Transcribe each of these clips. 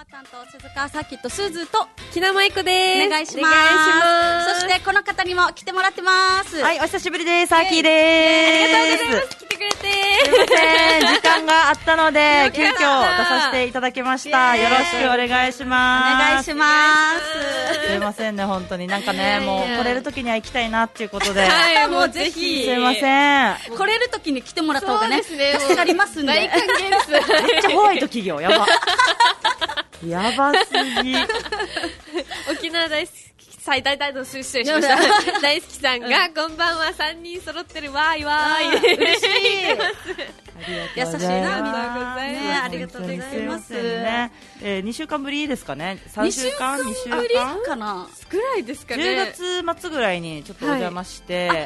担当鈴川さきとすずと木名舞子です。 お願いします。そしてこの方にも来てもらってます。 はい、お久しぶりです。さきです。 ありがとうございます。来てくれて。 すいません、時間があったので急遽出させていただきました。よろしくお願いします。 お願いします。 すいませんね、本当になんかね、もう来れる時には行きたいなっていうことで、 はい、もうぜひ。 すいません。 来れる時に来てもらった方がね、助かりますんで。 大歓迎です。 めっちゃホワイト企業やば。やばすぎ。 沖縄大好き。大失礼しました。大好きさんが、こんばんは、3人揃ってるわーいわーい。 嬉しい。優しいな、みんな。 ありがとうございます。 ね、2週間ぶりですかね。3週間2週間ぶりかな。 ぐらいですかね。 10月末ぐらいにちょっとお邪魔して、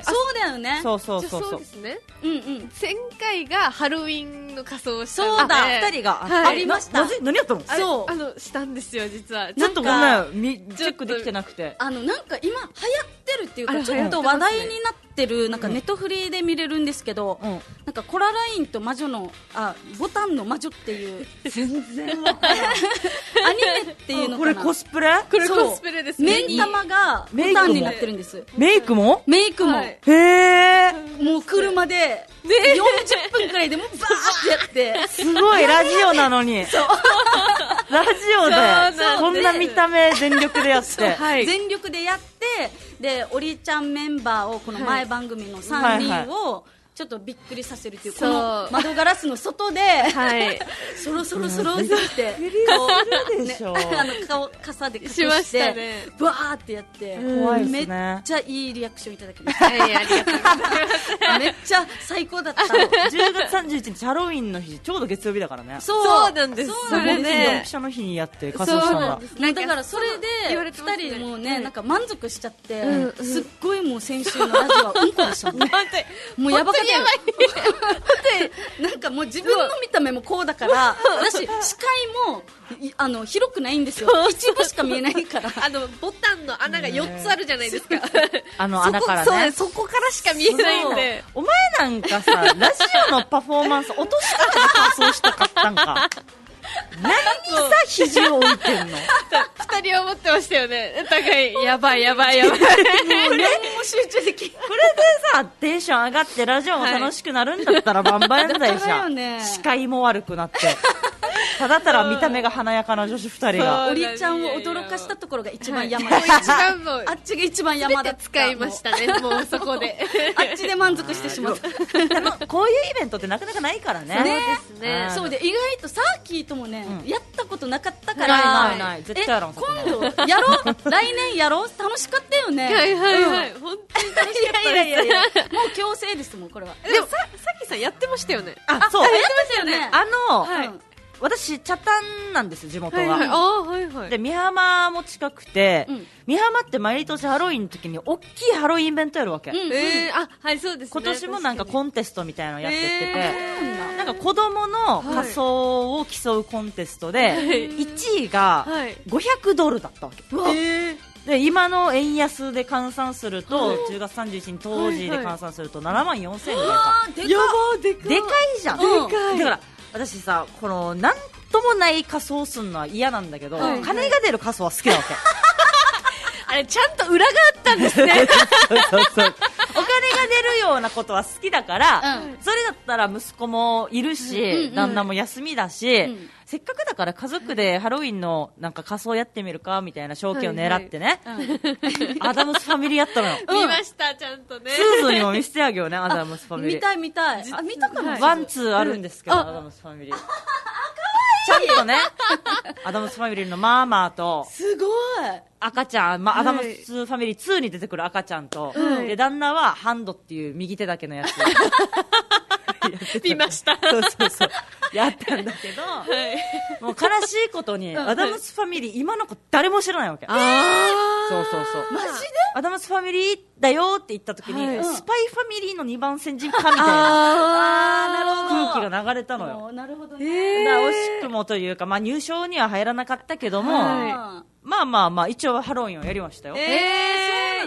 そうだよね。 そうですね。前回がハロウィンの仮装をしたそうだ、 2人がありました。 何やったの？ そう。 したんですよ、実は。 ちょっとごめん、チェックできてなくて。 なんか今流行ってるっていうか、ちょっと話題になってる、なんかネットフリーで見れるんですけど、なんかコララインと魔女のボタンの魔女っていう全然わからん。 アニメっていうのかな。 これコスプレ？ これコスプレですね。 目ん玉がボタンになってるんです。 メイクも？ メイクも。 へー。 もう車で40分くらいでもうバーってやって。 すごいラジオなのに。そう。ラジオでこんな見た目全力でやって。 全力でやって、でおりちゃんメンバーをこの前番組の3人をちょっとびっくりさせるというこの窓ガラスの外でそろそろって顔傘で隠してバーってやってめっちゃいいリアクションいただきました。ありがとうございます。めっちゃ最高だった。 10月31日ハロウィンの日、ちょうど月曜日だからね。 そうなんです。 それでドンピシャの日にやって仮装したんだ。 だからそれで2人もね、なんか満足しちゃって、すっごいもう先週のラジオはうんこでしたもん。もうやばかった。なんかもう自分の見た目もこうだから私視界も広くないんですよ。一部しか見えないから。 ボタンの穴が4つあるじゃないですか。 穴からね。 そこからしか見えないんで。 お前なんかさ、ラジオのパフォーマンス落とし方で仮装したかったんか。何にさ肘を置いてんの？ 二人は思ってましたよね。互いやばい。もう何も集中できない。 これでさテンション上がってラジオも楽しくなるんだったらバンバンやんだいじゃん。視界も悪くなって。ただただ見た目が華やかな女子2人がおりちゃんを驚かしたところが一番山だ。あっちが一番山だった。 使いましたね。もうそこであっちで満足してしまった。 こういうイベントってなかなかないからね。 そうですね。そうで意外とサーキーともねやったことなかったから。 ない絶対やらん。 今度やろう。来年やろう。楽しかったよね。 はい本当に楽しかったです。 もう強制ですもんこれは。 でもさきさんやってましたよね。 そうやってましたよね。 私茶炭なんです地元が。で美浜も近くて、美浜って毎年ハロウィンの時に大きいハロウィンイベントやるわけ。 はいそうですね。 今年もなんかコンテストみたいなのやってて、なんか子供の仮装を競うコンテストで1位が$500だったわけ。で今の円安で換算すると10月31日当時で換算すると74,000円ぐらいか。でかいじゃん。だから私さ、このなんともない仮装するのは嫌なんだけど、金が出る仮装は好きなわけ。 あれちゃんと裏があったんですね。 そうお金が出るようなことは好きだから、それだったら息子もいるし、旦那も休みだし、せっかくだから家族でハロウィンのなんか仮装やってみるかみたいな賞金を狙ってね、アダムスファミリーやったのよ。 見ましたちゃんとね。 スーズにも見せてあげようね、アダムスファミリー。 見たい。見たかな。 ワンツーあるんですけど、アダムスファミリー。ちゃんとね、アダムスファミリーのママと、 すごい赤ちゃん、アダムスファミリー2に出てくる赤ちゃんと、で旦那はハンドっていう右手だけのやつ。 見ました。 そうやったんだけど、もう悲しいことにアダムスファミリー今の子誰も知らないわけ。そうマジでアダムスファミリーだよって言った時に、スパイファミリーの2番先人かみたいな空気が流れたのよ。 なるほどね。惜しくもというか、入賞には入らなかったけども、まあ一応ハロウィンをやりましたよ。 すご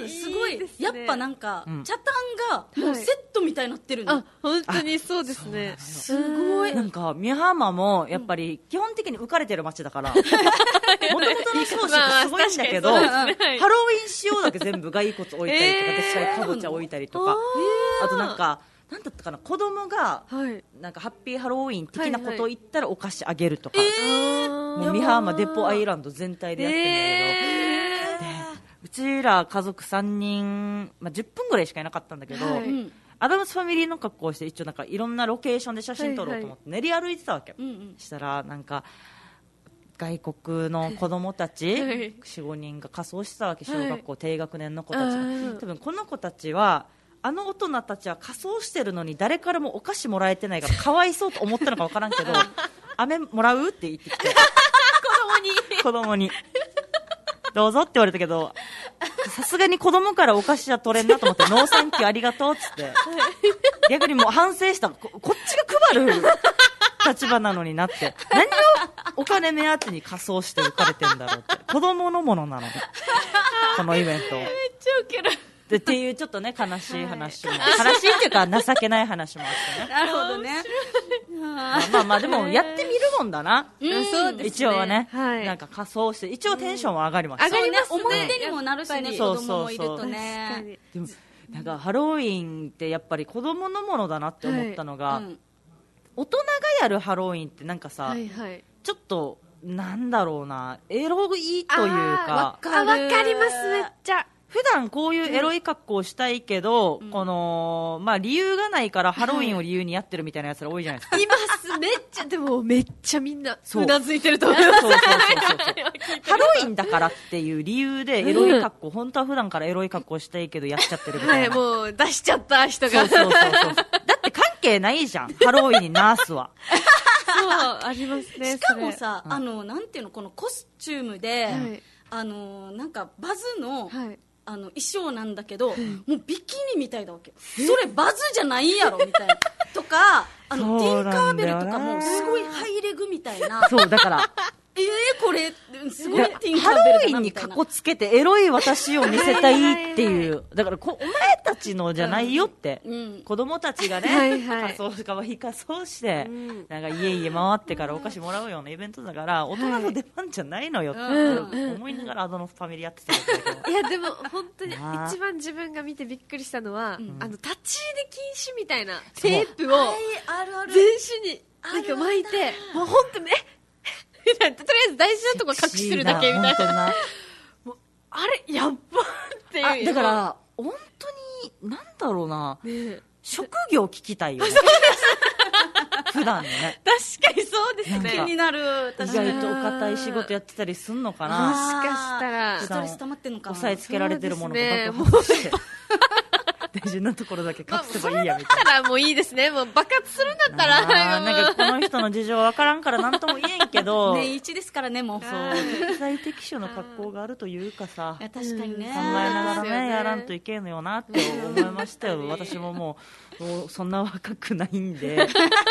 ごい、やっぱなんか、茶炭がもうセットみたいになってるの。 本当にそうですね。 すごい。 なんか美浜もやっぱり基本的に浮かれてる街だから、もともとの装飾すごいんだけど、ハロウィン仕様だけ全部骸骨置いたりとか、でっかいかぼちゃ置いたりとか、あとなんかなんだったかな、子供がなんかハッピーハロウィン的なことを言ったらお菓子あげるとか、もう美浜デポアイランド全体でやってるんだけど、でうちら家族3人、10分ぐらいしかいなかったんだけど、アダムスファミリーの格好をして一応なんかいろんなロケーションで写真撮ろうと思って練り歩いてたわけ、したらなんか外国の子供たち 4,5 人が仮装してたわけ、小学校低学年の子たちが。多分この子たちはあの大人たちは仮装してるのに誰からもお菓子もらえてないからかわいそうと思ったのか分からんけど飴もらうって言ってきて子供にどうぞって言われたけど、さすがに子供からお菓子は取れんなと思ってノーサンキューありがとうっつって逆にもう反省した。こっちが配る立場なのになって、何をお金目当てに仮装して浮かれてんだろうって、子供のものなのでこのイベントめっちゃウケるでっていうちょっとね悲しい話も、悲しいっていうか情けない話もあってね。 なるほどね。 まあでもやってみるもんだな。 そうですね。 一応はね、なんか仮装して一応テンションは上がりました。 上がりますね。思い出にもなるしね、子供もいるとね。 でもなんかハロウィンってやっぱり子供のものだなって思ったのが、大人がやるハロウィンってなんかさ、ちょっとなんだろうな、エロいというか。 わかります、めっちゃ。 普段こういうエロい格好をしたいけど、この理由がないからハロウィンを理由にやってるみたいなやつら多いじゃないですか。 います、めっちゃ。でもめっちゃみんなうなずいてると思います。 そうハロウィンだからっていう理由でエロい格好、本当は普段からエロい格好したいけどやっちゃってるみたいな。 もう出しちゃった人が。 そうだって関係ないじゃん、ハロウィンにナースは。 そうありますね。 しかもさ、なんていうの、このコスチュームで、なんかバズの、衣装なんだけど、もうビキニみたいだわけ。それバズじゃないやろみたいなとか、ティンカーベルとかもすごいハイレグみたいな。 そうだからこれすごいティンカハーベルロウィンにかこつけてエロい私を見せたいっていうだからお前たちのじゃないよって、子供たちがね、仮装かわいい仮装して、なんか家々回ってからお菓子もらうようなイベントだから大人の出番じゃないのよって思いながらアドノファミリーやってたんだけど、 いやでも本当に一番自分が見てびっくりしたのは、立ち入り禁止みたいなテープを全身になんか巻いて、もう本当ねとりあえず大事なとこ隠してるだけみたいな。もうあれやっばっていう。 だから本当になんだろうな、職業聞きたいよね。普段ね。 確かにそうですね。 気になる。 意外とお堅い仕事やってたりすんのかな。 もしかしたらストレス溜まってんのかな。 押さえつけられてるものが爆発して。大事なところだけ隠せばいいやみたいな。 だったらもういいですね。もう爆発するんだったら。 なんかこの人の事情わからんから何とも言えんけど。 年一ですからね、もう。 そう。適材適所の格好があるというかさ。 確かにね。 考えながらね、やらんといけんのよなって思いましたよ。私ももうそんな若くないんで。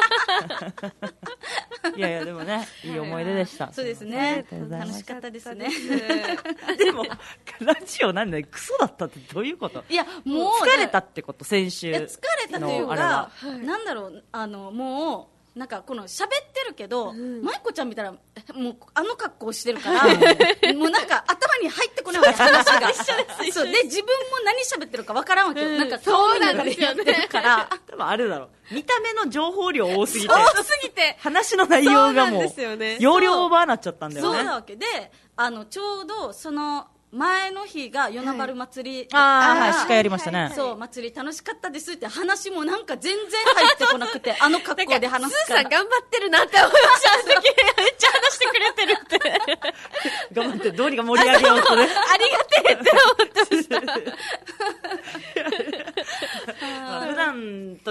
いやでもね、いい思い出でした。 そうですね。楽しかったですね。 でもラジオなんでクソだったってどういうこと？ いやもう疲れたってこと？先週の疲れたというか、なんだろう、もうなんかこの喋ってるけど、舞子ちゃん見たらもう格好してるからもうなんか頭に入ってこないわけ話が。そうで自分も何喋ってるかわからんわけよ。なんか顔見ながらやってるから。 多分あれだろう。見た目の情報量多すぎて。話の内容がもう容量オーバーなっちゃったんだよね。 そうなわけで、ちょうどその前の日が与那原祭り、 司会やりましたね。 そう祭り楽しかったですって話もなんか全然入ってこなくて格好で話すから。 スーさん頑張ってるなって思いました。めっちゃ話してくれてるって。 頑張ってどうにか盛り上げようとね。 ありがてえって思ってました。 普段と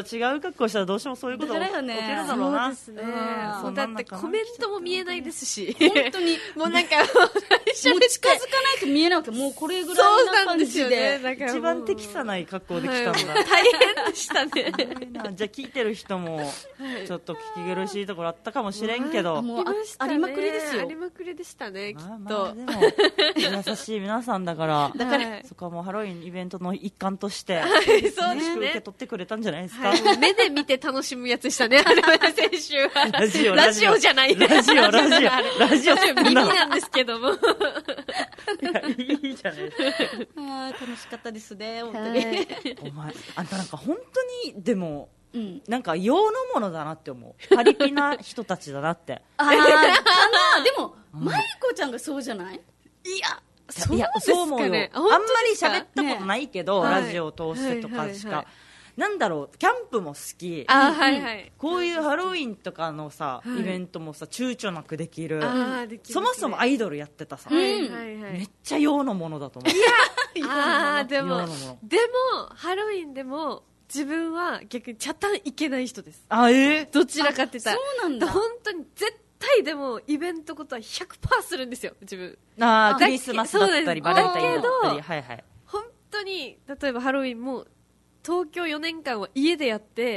違う格好したらどうしてもそういうことが起きるだろうな。 そうですね。もうだってコメントも見えないですし。 本当に。 もうなんか、 もう近づかないと見えなくて、もうこれぐらいな感じで。 一番適さない格好で来たんだ。 大変でしたね。 じゃあ聞いてる人も、ちょっと聞き苦しいところあったかもしれんけど。 もうありまくりですよ。 ありまくりでしたね、きっと。 まあでも、優しい皆さんだから、そこはもうハロウィンイベントの一環として、 そうですね。 受け取ってくれたんじゃないですか。 目で見て楽しむやつでしたね、あれは先週は。ラジオじゃない。 ラジオ耳なんですけども。 いいじゃないですか。 楽しかったですね、本当に。 お前、あんたなんか本当に、でも、なんか用のものだなって思う。パリピな人たちだなって。 かな。でも、舞子ちゃんがそうじゃない？ いや、そう思うよ。あんまり喋ったことないけど、ラジオを通してとかしか。なんだろう、キャンプも好き。こういうハロウィンとかのさ、イベントもさ、躊躇なくできる。そもそもアイドルやってたさ。めっちゃ用のものだと思う。 いや、でも、ハロウィンでも、自分は逆に茶炭いけない人です。どちらかって言ったら。 そうなんだ。 本当に絶対でもイベントことは 100% するんですよ、自分。 クリスマスだったりバレンタインだったり。 本当に、例えばハロウィンも東京4年間は家でやって、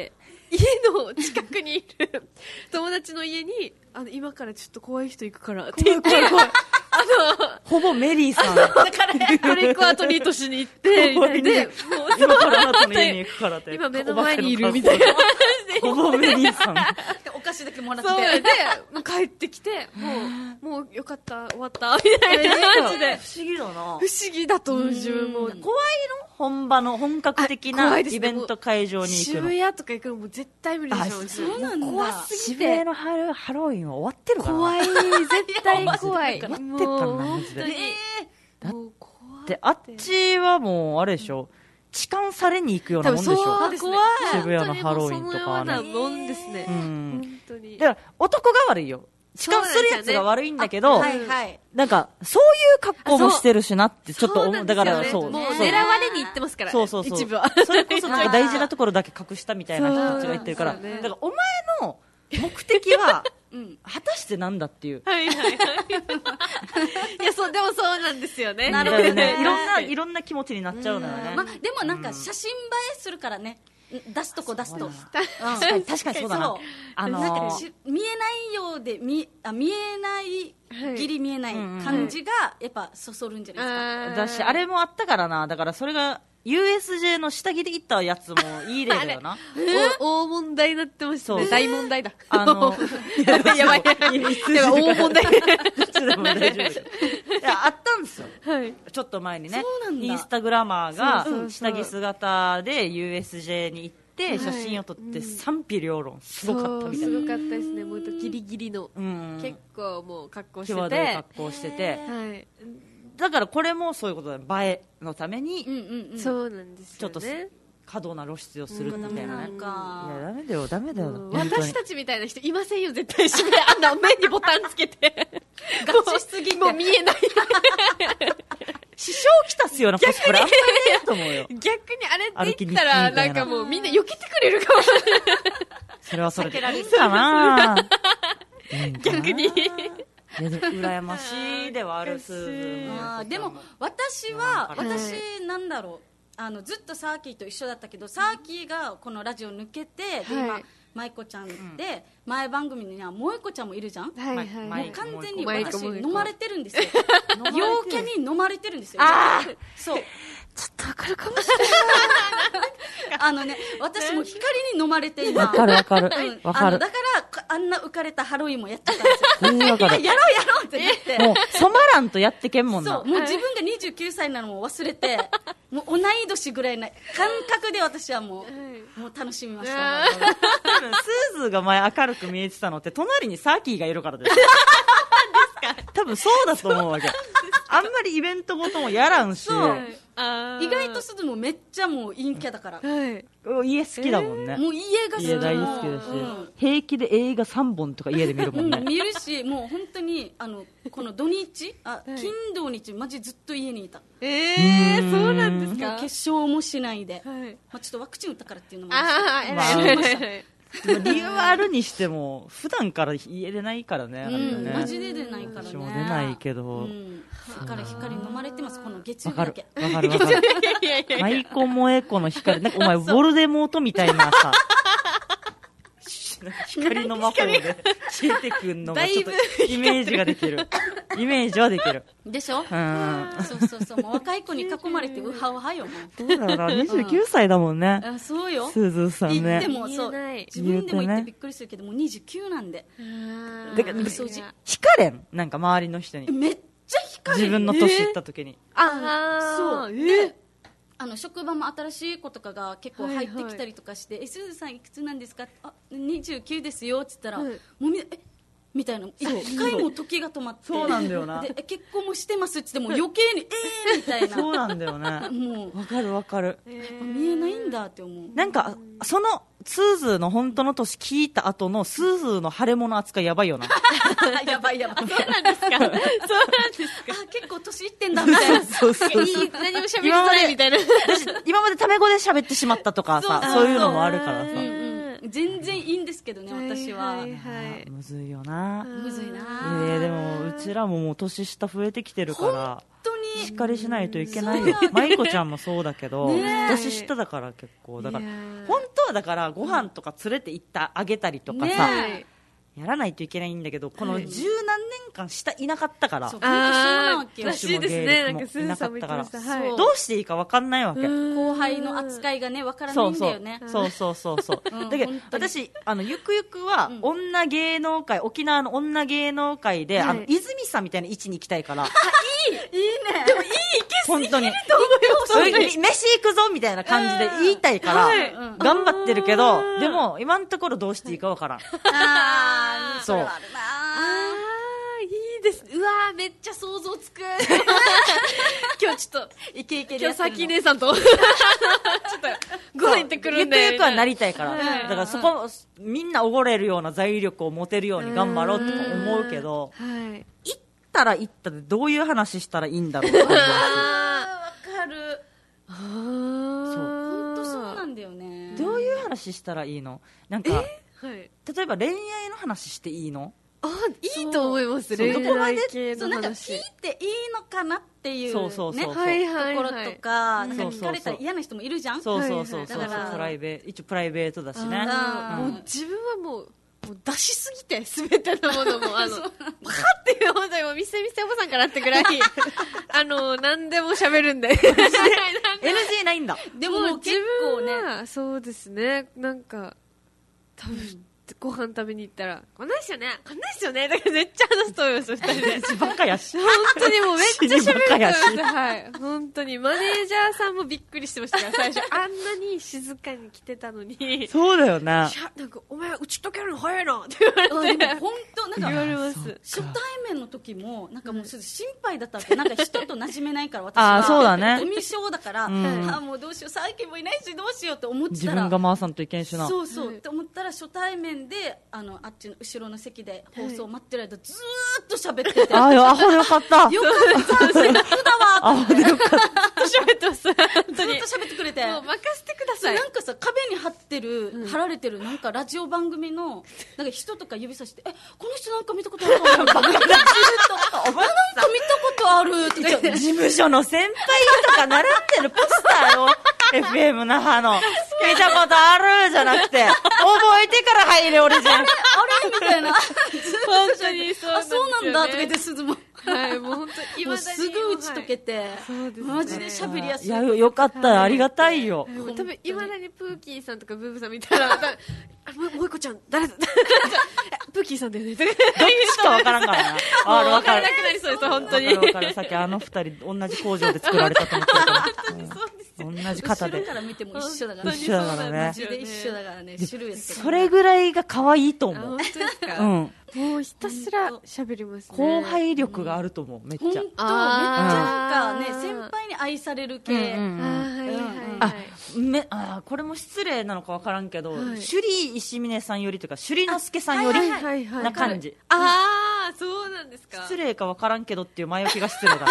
家の近くにいる友達の家に、今からちょっと怖い人行くからって言って、 ほぼメリーさん。 だから、トリックアトリートしに行って、みたいで、 今からあなたの家に行くからって。 今目の前にいるみたいな。 ほぼメリーさん。 お菓子だけもらって。 そうで、もう帰ってきて、もうよかった、終わった、みたいな感じで。 不思議だな。不思議だと自分も。 怖いの？本格的なイベント会場に行くの。 渋谷とか行くのも絶対無理でしょ。 そうなんだ。 怖すぎて。 渋谷のハロウィンは終わってるから。 怖い、絶対怖い。 終わってっからな、マジで。だって、あっちはもう、あれでしょ。痴漢されに行くようなもんでしょ。 怖い。 渋谷のハロウィンとかはね。 そのようなもんですね。本当に。 だから、男が悪いよ。痴漢するやつが悪いんだけど、なんか、そういう格好もしてるしなってちょっと思う。だから、そう。 もう狙われに行ってますから、 そう。 一部は。 それこそなんか大事なところだけ隠したみたいな人たちが言ってるから、だからお前の目的は、果たしてなんだっていう。 いや、でもそうなんですよね。 なるほどね。いろんな気持ちになっちゃうのよね。 でもなんか写真映えするからね。出すとこ出すと。 確かにそうだな。 なんか見えないようで、見えないギリ見えない感じがやっぱそそるんじゃないですか。 だし、あれもあったからな。だからそれが USJ の下着で行ったやつもいい例だよな。 大問題になってましたね。大問題だ。 やばい。 大問題。 あったんですよ。ちょっと前にね。インスタグラマーが下着姿で USJ に行って、写真を撮って賛否両論すごかったみたいな。 すごかったですね。もうギリギリの。結構もう格好してて。 際どい格好してて。だからこれもそういうことだ。映えのために、 そうなんですよね。 ちょっと過度な露出をするみたいなね。いや、ダメだよ。 私たちみたいな人いませんよ、絶対。あんな目にボタンつけて。 ガチしすぎて。 もう見えない。 支障きたすようなコスプレあんまりねえと思うよ。 逆にあれって言ったら、なんかもうみんな避けてくれるかも。 それはそれでいいかな。 逆に。 羨ましいではある。 でも私なんだろう、ずっとサーキーと一緒だったけど、サーキーがこのラジオ抜けて、で今舞子ちゃんで、前番組には萌子ちゃんもいるじゃん。もう完全に私飲まれてるんですよ。陽キャに飲まれてるんですよ。そう、 ちょっとわかるかもしれない。私も光に飲まれて今。 わかる。だからあんな浮かれたハロウィンもやってたんですよ。やろうって言って。 もう染まらんとやってけんもんな。 そう、もう自分が29歳なのも忘れて、もう同い年ぐらいな感覚で私はもう楽しみました。 多分スーズーが前明るく見えてたのって隣にサーキーがいるからです。 多分そうだと思うわけ。あんまりイベントごともやらんし、 意外とすずもめっちゃもう陰キャだから、 家好きだもんね。 もう家が好き、 家大好きだし、平気で映画3本とか家で見るもんね。 見るし、もう本当にこの土日、金土日マジずっと家にいた。 そうなんですか。 化粧もしないで、ちょっとワクチン打ったからっていうのもあるし、 理由はあるにしても普段から家出ないからね。 マジで出ないからね。 私も出ないけど、 だから光飲まれてます、この月曜日だけ。 わかる。舞妓萌え子の光、なんかお前ヴォルデモートみたいなさ、光の魔法で消えてくんのがちょっとイメージができる。イメージはできるでしょ。そうもう若い子に囲まれてウハウハよ。もうどうだろう、29歳だもんね。 そうよ、 すずさんね。 言ってもそう、自分でも言ってびっくりするけど、もう29なんで。 だから惹かれん、なんか周りの人にめっちゃ惹かれん、 自分の年いった時に。 そうで、職場も新しい子とかが結構入ってきたりとかして、すずさんいくつなんですか、29ですよって言ったら、もうみたいな、一回も時が止まって、 そうなんだよな。 で結婚もしてますって言っても余計にみたいな。 そうなんだよね。もうわかる。 見えないんだって思う。 なんかそのスーズーの本当の年聞いた後のスーズーの腫れ物扱いやばいよな。 やばい。そうなんですか。結構年いってんだみたいな。 そう何も喋りづらいみたいな。 今までタメ語で喋ってしまったとかさ、そういうのもあるからさ。 全然いいんですけどね、私は。 むずいよな。 むずいな。 でもうちらももう年下増えてきてるから、 本当にしっかりしないといけないよ。舞子ちゃんもそうだけど、年下だから結構だから本当はだからご飯とか連れて行ってあげたりとかさ。やらないといけないんだけど、この十何年間下いなかったから、 そうなわけよ。 らしいですね。なんかスーさんも言ってました。 どうしていいか分かんないわけ。 後輩の扱いがね、分からないんだよね。 そうだけど私ゆくゆくは女芸能界、沖縄の女芸能界で泉さんみたいな位置に行きたいから。いいね。 でもいい、 本当に飯行くぞみたいな感じで言いたいから頑張ってるけど、でも今のところどうしていいか分からん。 そう。いいです。うわー、めっちゃ想像つく。今日ちょっとイケイケで今日さき姉さんとちょっとご飯行ってくるんで、 ゆくゆくはなりたいから、だからそこみんなおごれるような財力を持てるように頑張ろうって思うけど、行ったら行ったでどういう話したらいいんだろうって思うし。 わかる。本当そうなんだよね。 どういう話したらいいの？なんか例えば恋愛の話していいの？ いいと思います。恋愛系の話。 なんか聞いていいのかなっていうね、ところとか、なんか聞かれたら嫌な人もいるじゃん。 そうだから一応プライベートだしね。 自分はもう出しすぎて全てのものもパカっていう本当に見せおばさんかなってぐらい何でも喋るんで。 NG ないんだ。 でも結構ね、 そうですね。なんか多分ご飯食べに行ったらこんなんですよねだからめっちゃ話すと思います。2人でバカやし、 本当にもうめっちゃ喋ると思います。はい、本当にマネージャーさんもびっくりしてましたから、最初あんなに静かに来てたのに。 そうだよね。 なんかお前打ち解けるの早いなって言われて。 本当なんか言われます。 初対面の時もなんかもう心配だったって。なんか人と馴染めないから、私はそうだね、 コミュ障だから、もうどうしよう、最近もいないしどうしようって思ってたら、 自分が回さんといけんしな。 そうって思ったら、初対面であっちの後ろの席で放送を待ってる間ずーっと喋ってて、 アホよかった。 よかった、セリフだわ。 アホでよかった。 喋ってます。 ずっと喋ってくれて、 もう任せてください。 なんかさ、壁に貼られてるなんかラジオ番組のなんか人とか指さして、この人なんか見たことあるかな。なんか見たことあるって言って、 事務所の先輩とか並んでるポスターをFM 那覇の見たことあるじゃなくて、覚えてから入れオリジン。 あれみたいな。 本当にそうなんですよね。 そうなんだとか言って、鈴も。 はい、もう本当にすぐ打ち解けて、マジで喋りやすい。 いや、よかった、ありがたいよ。 多分いまだにプーキーさんとかブーブさん見たら、もいこちゃん誰だプーキーさんだよね。どっちかわからんからな。 わからなくなりそうです、本当に。 わかる。さっき2人同じ工場で作られたと思ってるから。 そうです。 同じ型で。 後ろから見ても一緒だからね。 一緒だからね。 マジで一緒だからね、シルエットが。 それぐらいが可愛いと思う。 本当ですか？ うん。 もうひたすら喋りますね。 後輩力があると思う、めっちゃ。 めっちゃなんかね、先輩に愛される系。 これも失礼なのか分からんけど、首里石峰さんよりというか、首里之助さんよりな感じ。 ああ、そうなんですか。 失礼か分からんけどっていう前置きが失礼だな。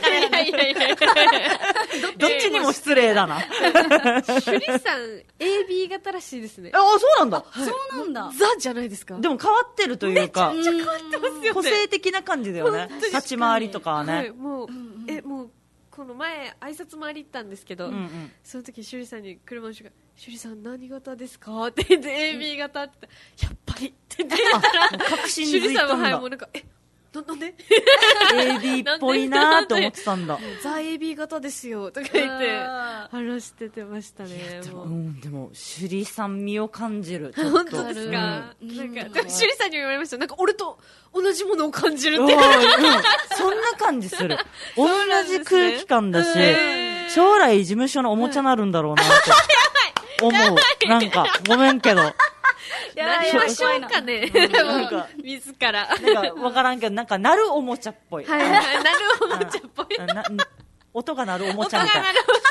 どっちにも失礼だな。 首里さん AB 型らしいですね。 ああ、そうなんだ。 そうなんだ。 ザじゃないですか。 でも変わってるというか、 めっちゃ変わってますよね。 個性的な感じだよね。立ち回りとかはね。 もうこの前挨拶回り行ったんですけど、その時趣里さんに車の人が趣里さん何型ですかって言って AB 型ってやっぱりって言って確信づいたんだ。 趣里さんはもうなんかなんで AB っぽいなーって思ってたんだ。 ザ AB 型ですよとか言って話しててましたね。 でも首里さん味を感じる。 本当ですか？なんか趣里さんにも言われました。なんか俺と同じものを感じるって。 そんな感じする。同じ空気感だし、将来事務所のおもちゃになるんだろうなって思う。なんかごめんけど。 なりましょうかね。なんか自ら。 なんかわからんけど、なんか鳴るおもちゃっぽい。 なるおもちゃっぽい。 音が鳴るおもちゃみたいな。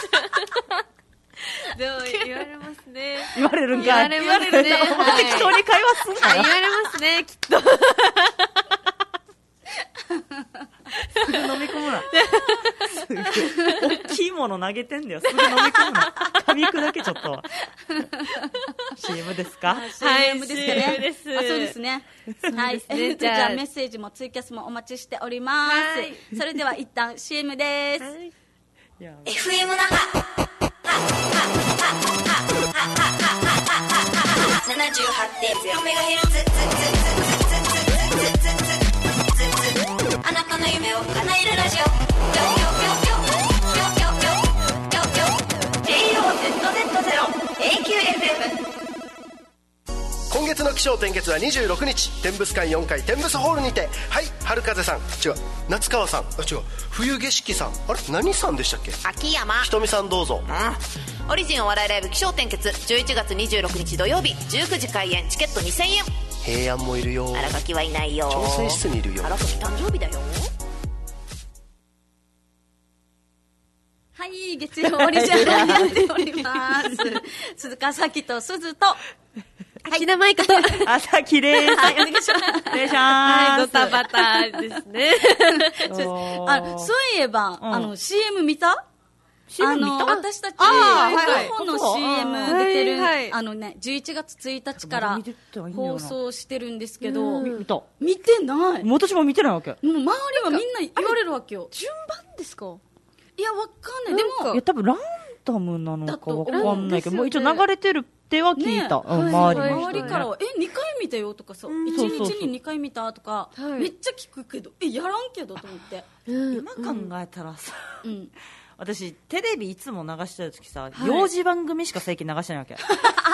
でも言われますね。 言われるんかい。 言われるね。 適当に会話すんなよ。 言われますね、きっと。 すぐ飲み込むな。大きいもの投げてんだよ。すぐ飲み込むな。噛み砕けちょっとは。CM ですか？ はい、CM ですね。 CM です。 そうですね。はい。じゃあメッセージもツイキャスもお待ちしております。それでは一旦 CM です。 FM 那覇 78.0MHz あなたの夢を叶えるラジオ今月の起承転結は26日天物館4階天物ホールにて、はい、春風さん、違う夏川さん、違う冬景色さん、あれ何さんでしたっけ？ 秋山ひとみさん、どうぞ。 オリジンお笑いライブ起承転結11月26日土曜日19時開演、チケット2000円。 平安もいるよ。 荒垣はいないよ。 調整室にいるよ。 荒垣誕生日だよ。 はい、月曜オリジナルやっております鈴鹿咲と鈴と木田舞香と朝木です。 はい、お願いします。 お願いします。 はい、ドタバタですね。 そういえば、CM 見た ？CM 見た？ 私たち、カホの CM 出てる、 はい 11月1日から放送してるんですけど、 見た？ 見てない。 私も見てないわけ。 もう周りはみんな言われるわけよ。 順番ですか？ いや、わかんない。でも、 いや、多分ランダムなのかわかんないけど、もう一応流れてるっては聞いた。周りからは、2回見たよとかさ、1日に2回見たとか、めっちゃ聞くけど、やらんけどと思って。 今考えたらさ、私、テレビいつも流してるときさ、幼児番組しか最近流してないわけ。 な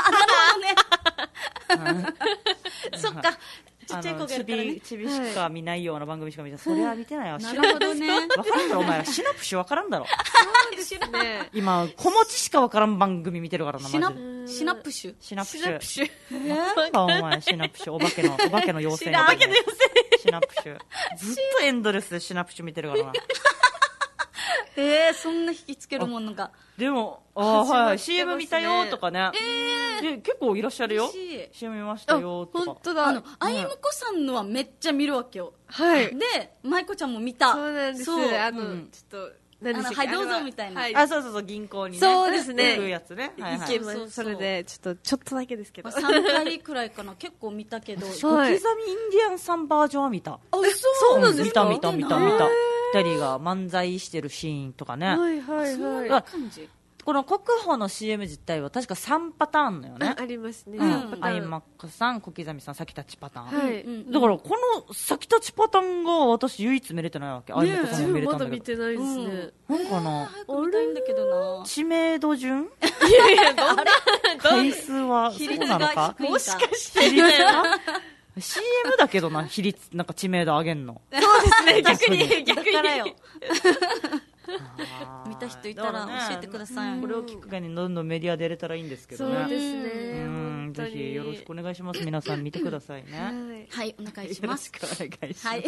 るほどね。そっか。ちっちゃい子がやるからね。 ちびしか見ないような番組しか見た。それは見てないわ。 なるほどね。 わからんだろ、お前ら。シナプシュわからんだろ。 そうですね。 今、子持ちしかわからん番組見てるからな、マジで。シナプシュシナプシュ。なんだお前、シナプシュ。お化けの妖精。 お化けの妖精。 シナプシュ。ずっとエンドレスでシナプシュ見てるからな。 そんな引きつけるものが。 でも、はい、CM 見たよとかね。結構いらっしゃるよ。CM 見ましたよとか。 本当だ。 あゆむこさんのはめっちゃ見るわけよ。 はい。 で、まいこちゃんも見た。 そうなんです。ちょっと、 はい、どうぞみたいな。 そう、銀行にね。 そうですね。 行くやつね。 行けます。それで、ちょっとだけですけど。 3回くらいかな。結構見たけど。 小刻みインディアンさんバージョンは見た。 そうなんですか？ 見た。二人が漫才してるシーンとかね。 はい。 この国保の CM 自体は確か3パターンのよね。 ありますね。 アイマックさん、小刻みさん、先立ちパターン。 はい。 だからこの先立ちパターンが私唯一見れてないわけ。アイマックさんも見れたんだけど。 まだ見てないですね。 なんかな。 見たいんだけどな。 知名度順？ いや、どんな回数はそうなのか？ もしかして。 CM だけどな、比率、なんか知名度上げんの。 そうですね、逆に。 だからよ。 見た人いたら教えてください。 これをきっかけにどんどんメディア出れたらいいんですけどね。 そうですね。 ぜひよろしくお願いします。皆さん見てくださいね。 はい、お願いします。 よろしくお願いします。 はい。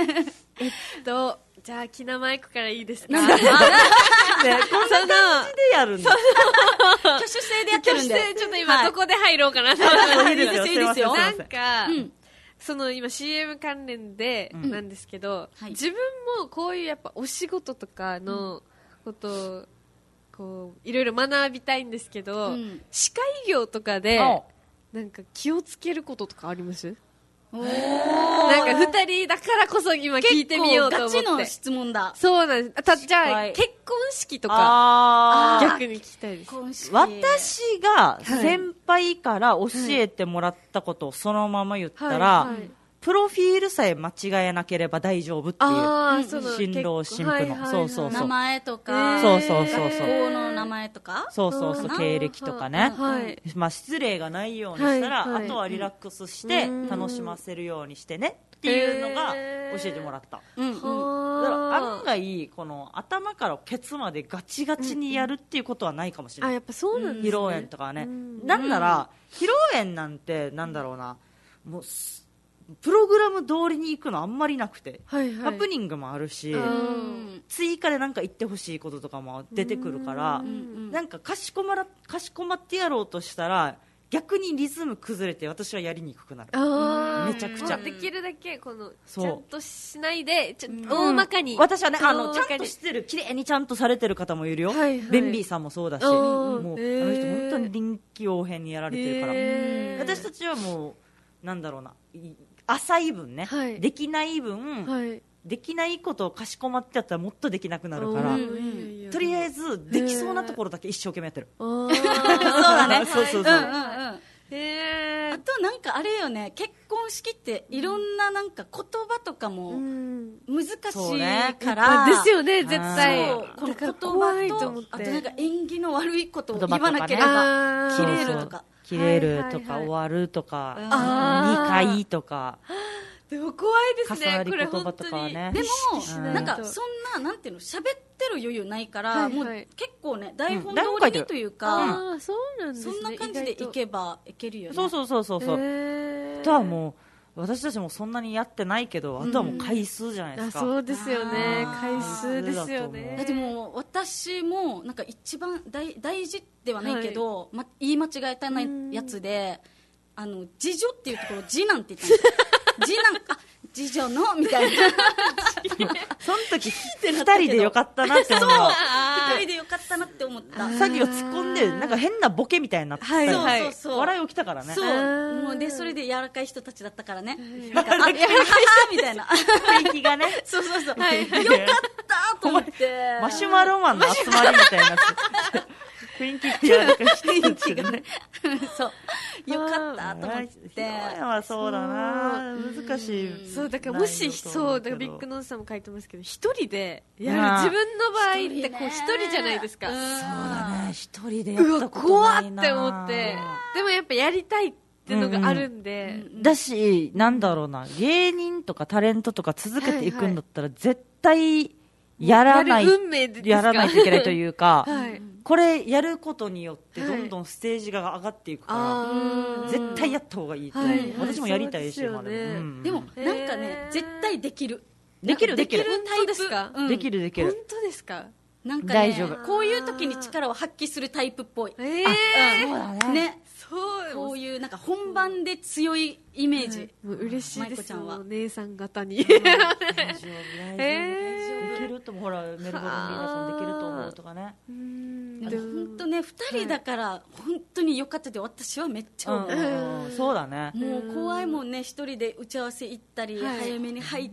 じゃあキナマイクからいいですか？ こんな感じでやるんだ。 挙手制でやってるんで。 ちょっと今どこで入ろうかなと。 いいですよ、いいですよ。 なんか、その今 CM 関連でなんですけど、自分もこういうやっぱお仕事とかのことをこういろいろ学びたいんですけど、歯科医業とかでなんか気をつけることとかあります？なんか2人だからこそ今聞いてみようと思って。 結構ガチの質問だ。 そうなんです。じゃあ結婚式とか逆に聞きたいです。 私が先輩から教えてもらったことをそのまま言ったら、プロフィールさえ間違えなければ大丈夫っていう新郎新婦のそう名前とか学校の名前とか経歴とかね、まあ失礼がないようにしたらあとはリラックスして楽しませるようにしてねっていうのが教えてもらった。だから案外この頭からケツまでガチガチにやるっていうことはないかもしれない。 やっぱそうなんですね。 披露宴とかはね。なんなら披露宴なんてなんだろうな、もうプログラム通りに行くのあんまりなくて、ハプニングもあるし、追加でなんか言ってほしいこととかも出てくるから、なんかかしこまってやろうとしたら逆にリズム崩れて私はやりにくくなる。めちゃくちゃできるだけこのちゃんとしないで大まかに、 私はねちゃんとしてる綺麗にちゃんとされてる方もいるよ。ベンビーさんもそうだし、もうあの人本当に臨機応変にやられてるから、私たちはもうなんだろうな、浅い分ね、できない分、できないことをかしこまってやったらもっとできなくなるから、とりあえずできそうなところだけ一生懸命やってる。 そうだね。 そうあとなんかあれよね、結婚式っていろんななんか言葉とかも難しいから、 ですよね、絶対。 この言葉とあとなんか縁起の悪いことを言わなければ切れるとか。 切れるとか終わるとか2回とか、 でも怖いですね、これ本当に。 でもなんかそんななんていうの、喋ってる余裕ないからもう結構ね台本通りにというか、そんな感じでいけばいけるよね。 そうとはもう私たちもそんなにやってないけど、あとはもう回数じゃないですか。 そうですよね、回数ですよね。 でも私もなんか一番大事ではないけど、言い間違えたないやつで、次女っていうところ次男って言ったんです次男、次女のみたいなその時2人でよかったなって思う。そう、 2人でよかったなって思った。 詐欺を突っ込んでなんか変なボケみたいになって、そう笑い起きたからね。 そうもうでそれで柔らかい人たちだったからね、なんかあみたいな雰囲気がねそうよかったと思ってマシュマロマンの集まりみたいな雰囲気が柔らかい人たちがねそうよかったと思って。 そうだな、難しい。 そうだからもしそうだからビッグノーズさんも書いてますけど、一人でやる自分の場合ってこう一人じゃないですか。 そうだね、一人でやったことないな。 怖って思って、でもやっぱやりたいってのがあるんで、 だしなんだろうな、芸人とかタレントとか続けていくんだったら絶対やらないといけないというか、これやることによってどんどんステージが上がっていくから、絶対やった方がいいと思う。私もやりたいし、でもなんかね絶対できるタイプですか？ できる本当ですか？ なんかね、こういう時に力を発揮するタイプっぽい。 そうだね。 こういうなんか本番で強いイメージ。 嬉しいですよ、お姉さん方に。できるとも、ほらメルボルンリーダーさんできると思うとかね。 本当ね、2人だから本当に良かったで、私はめっちゃ思う。 そうだね。 もう怖いもんね、1人で打ち合わせ行ったり早めに入って、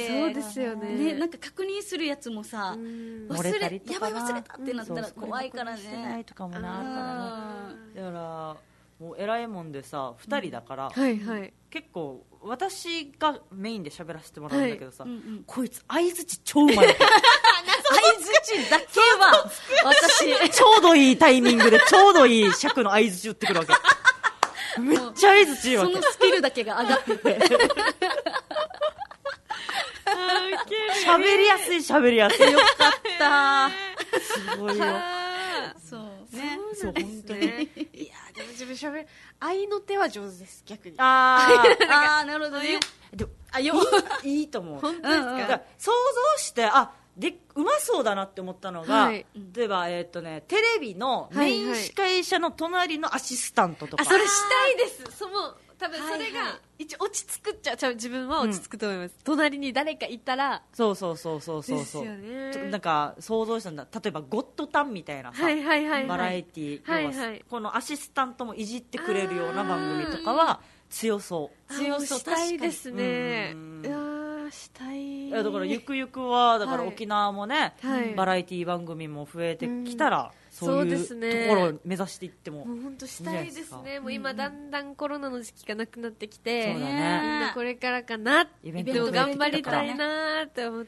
そうですよね。 なんか確認するやつもさ、やばい忘れたってなったら怖いからね。 とかもなあるからね。だからもう偉いもんでさ、2人だから、結構私がメインで喋らせてもらうんだけどさ、こいつ相づち超うまい。相づちだけは私ちょうどいいタイミングでちょうどいい尺の相づち打ってくるわけ。めっちゃ相づちいいわけ。 そのスキルだけが上がってて喋りやすいよかったすごいよそうねそう本当にいやでも自分喋る愛の手は上手です逆になるほどねでいいと思う本当ですか想像してうまそうだなって思ったのが、例えばテレビのメイン司会者の隣のアシスタントとか、 それしたいです多分それが一応落ち着くっちゃ自分は落ち着くと思います、隣に誰かいたらそうですよねなんか想像したんだ例えばゴッドタンみたいなさ、バラエティー、このアシスタントもいじってくれるような番組とかは強そうしたいですねしたいだからゆくゆくはだから沖縄もね、バラエティ番組も増えてきたら、そういうところを目指していっても本当したいですね。もう今だんだんコロナの時期がなくなってきて、 そうだね、 みんなこれからかなイベント頑張りたいなって思って、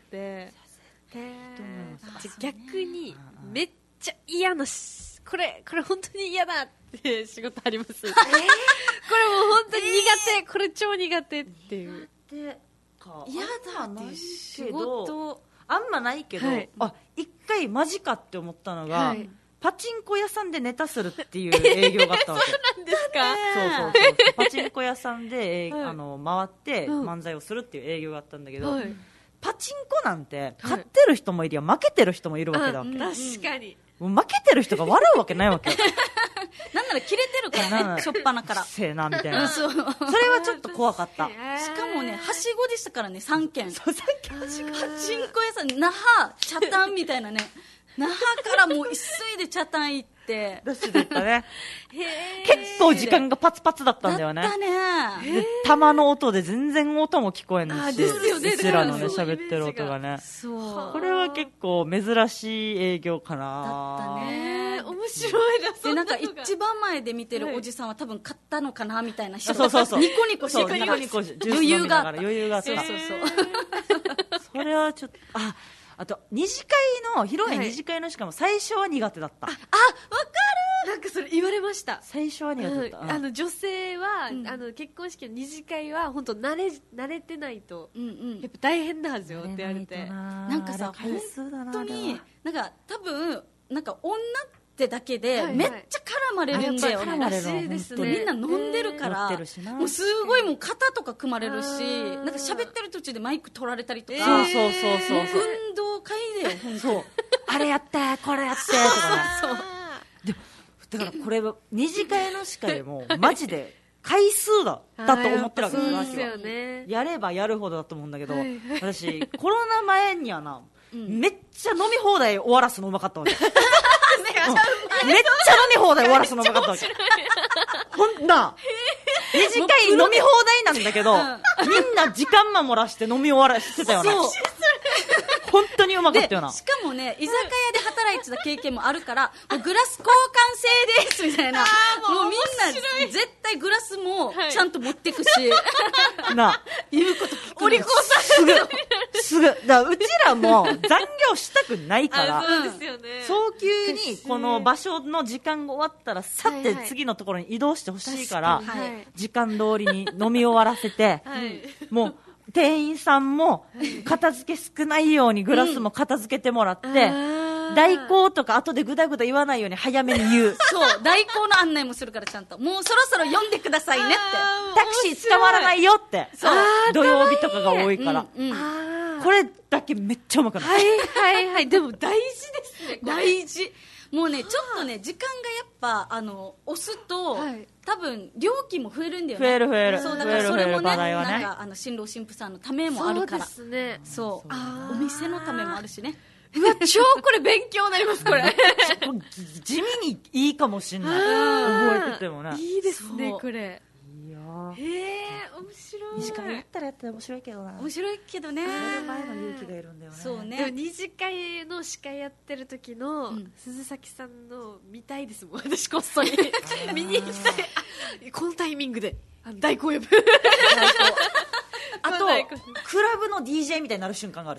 逆にめっちゃ嫌なこれ本当に嫌だって仕事ありますこれもう本当に苦手、これ超苦手っていう嫌だっていう仕事あんまないけど、一回マジかって思ったのが、パチンコ屋さんでネタするっていう営業があったわけそうなんですかそうパチンコ屋さんで、回って漫才をするっていう営業があったんだけど、パチンコなんて勝ってる人もいるよ負けてる人もいるわけだわけ、 確かに負けてる人が笑うわけないわけよなんならキレてるからねしょっぱなからせーなみたいなそれはちょっと怖かった。 しかもねはしごでしたからね3軒そう3軒はしごパチンコ屋さん那覇茶炭みたいなね那覇からもう一斉で茶炭行ってダッシュで行ったね結構時間がパツパツだったんだよね。 だったねで玉の音で全然音も聞こえんし、 ですよね、 うちらのね喋ってる音がね、これは結構珍しい営業かな。 だったね面白いな。 でなんか一番前で見てるおじさんは多分買ったのかなみたいな人そうニコニコしてニコニコ余裕があったそうそれはちょっとあと二次会の披露宴二次会のしかも最初は苦手だった。 わかる。なんかそれ言われました。 最初は苦手だった。 女性は結婚式の二次会は本当慣れてないとやっぱ大変だはずよって言われて、 なんかさ本当になんか多分なんか女ってだけでめっちゃ絡まれるんだよね。 らしいですね。 みんな飲んでるからもうすごいもう肩とか組まれるし、なんか喋ってる途中でマイク取られたりとか、 そう運動会で本当あれやってこれやってとかね。だからこれは二次会の司会もマジで回数だと思ってるわけですよ。やればやるほどだと思うんだけど、私コロナ前にはなめっちゃ飲み放題終わらすのうまかったわけ。めっちゃ飲み放題終わらすのうまかったわけ。ほんな二次会飲み放題なんだけど、みんな時間守らして飲み終わらしてたよね。本当にうまかったよな。 しかもね居酒屋で働いてた経験もあるからもうグラス交換制ですみたいな、もうみんな絶対グラスもちゃんと持ってくし、 な言うこと聞く。 お利口さんすぐだからうちらも残業したくないからそうですよね。 早急にこの場所の時間が終わったらさって次のところに移動してほしいから、時間通りに飲み終わらせて、もう店員さんも片付け少ないようにグラスも片付けてもらって、代行とか後でグダグダ言わないように早めに言う。 そう代行の案内もするからちゃんともうそろそろ読んでくださいねってタクシー捕まらないよって。土曜日とかが多いから、これだけめっちゃうまくない？ はいでも大事ですね。 大事。もうねちょっとね時間がやっぱ押すと、多分料金も増えるんだよね。 増えるそうだからそれもねなんか新郎新婦さんのためもあるから。 そうですね。 そうお店のためもあるしね。 うわ超これ勉強になりますこれ。 地味にいいかもしんない。覚えててもね。 いいですねこれ。 いや面白い。 二次会やったら面白いけどな。 面白いけどね。 それ前の勇気がいるんだよね。 そうね。 でも二次会の司会やってる時の鈴崎さんの見たいですもん私こっそり見に行きたい。このタイミングで代行呼ぶ。 あとクラブの DJ みたいになる瞬間がある。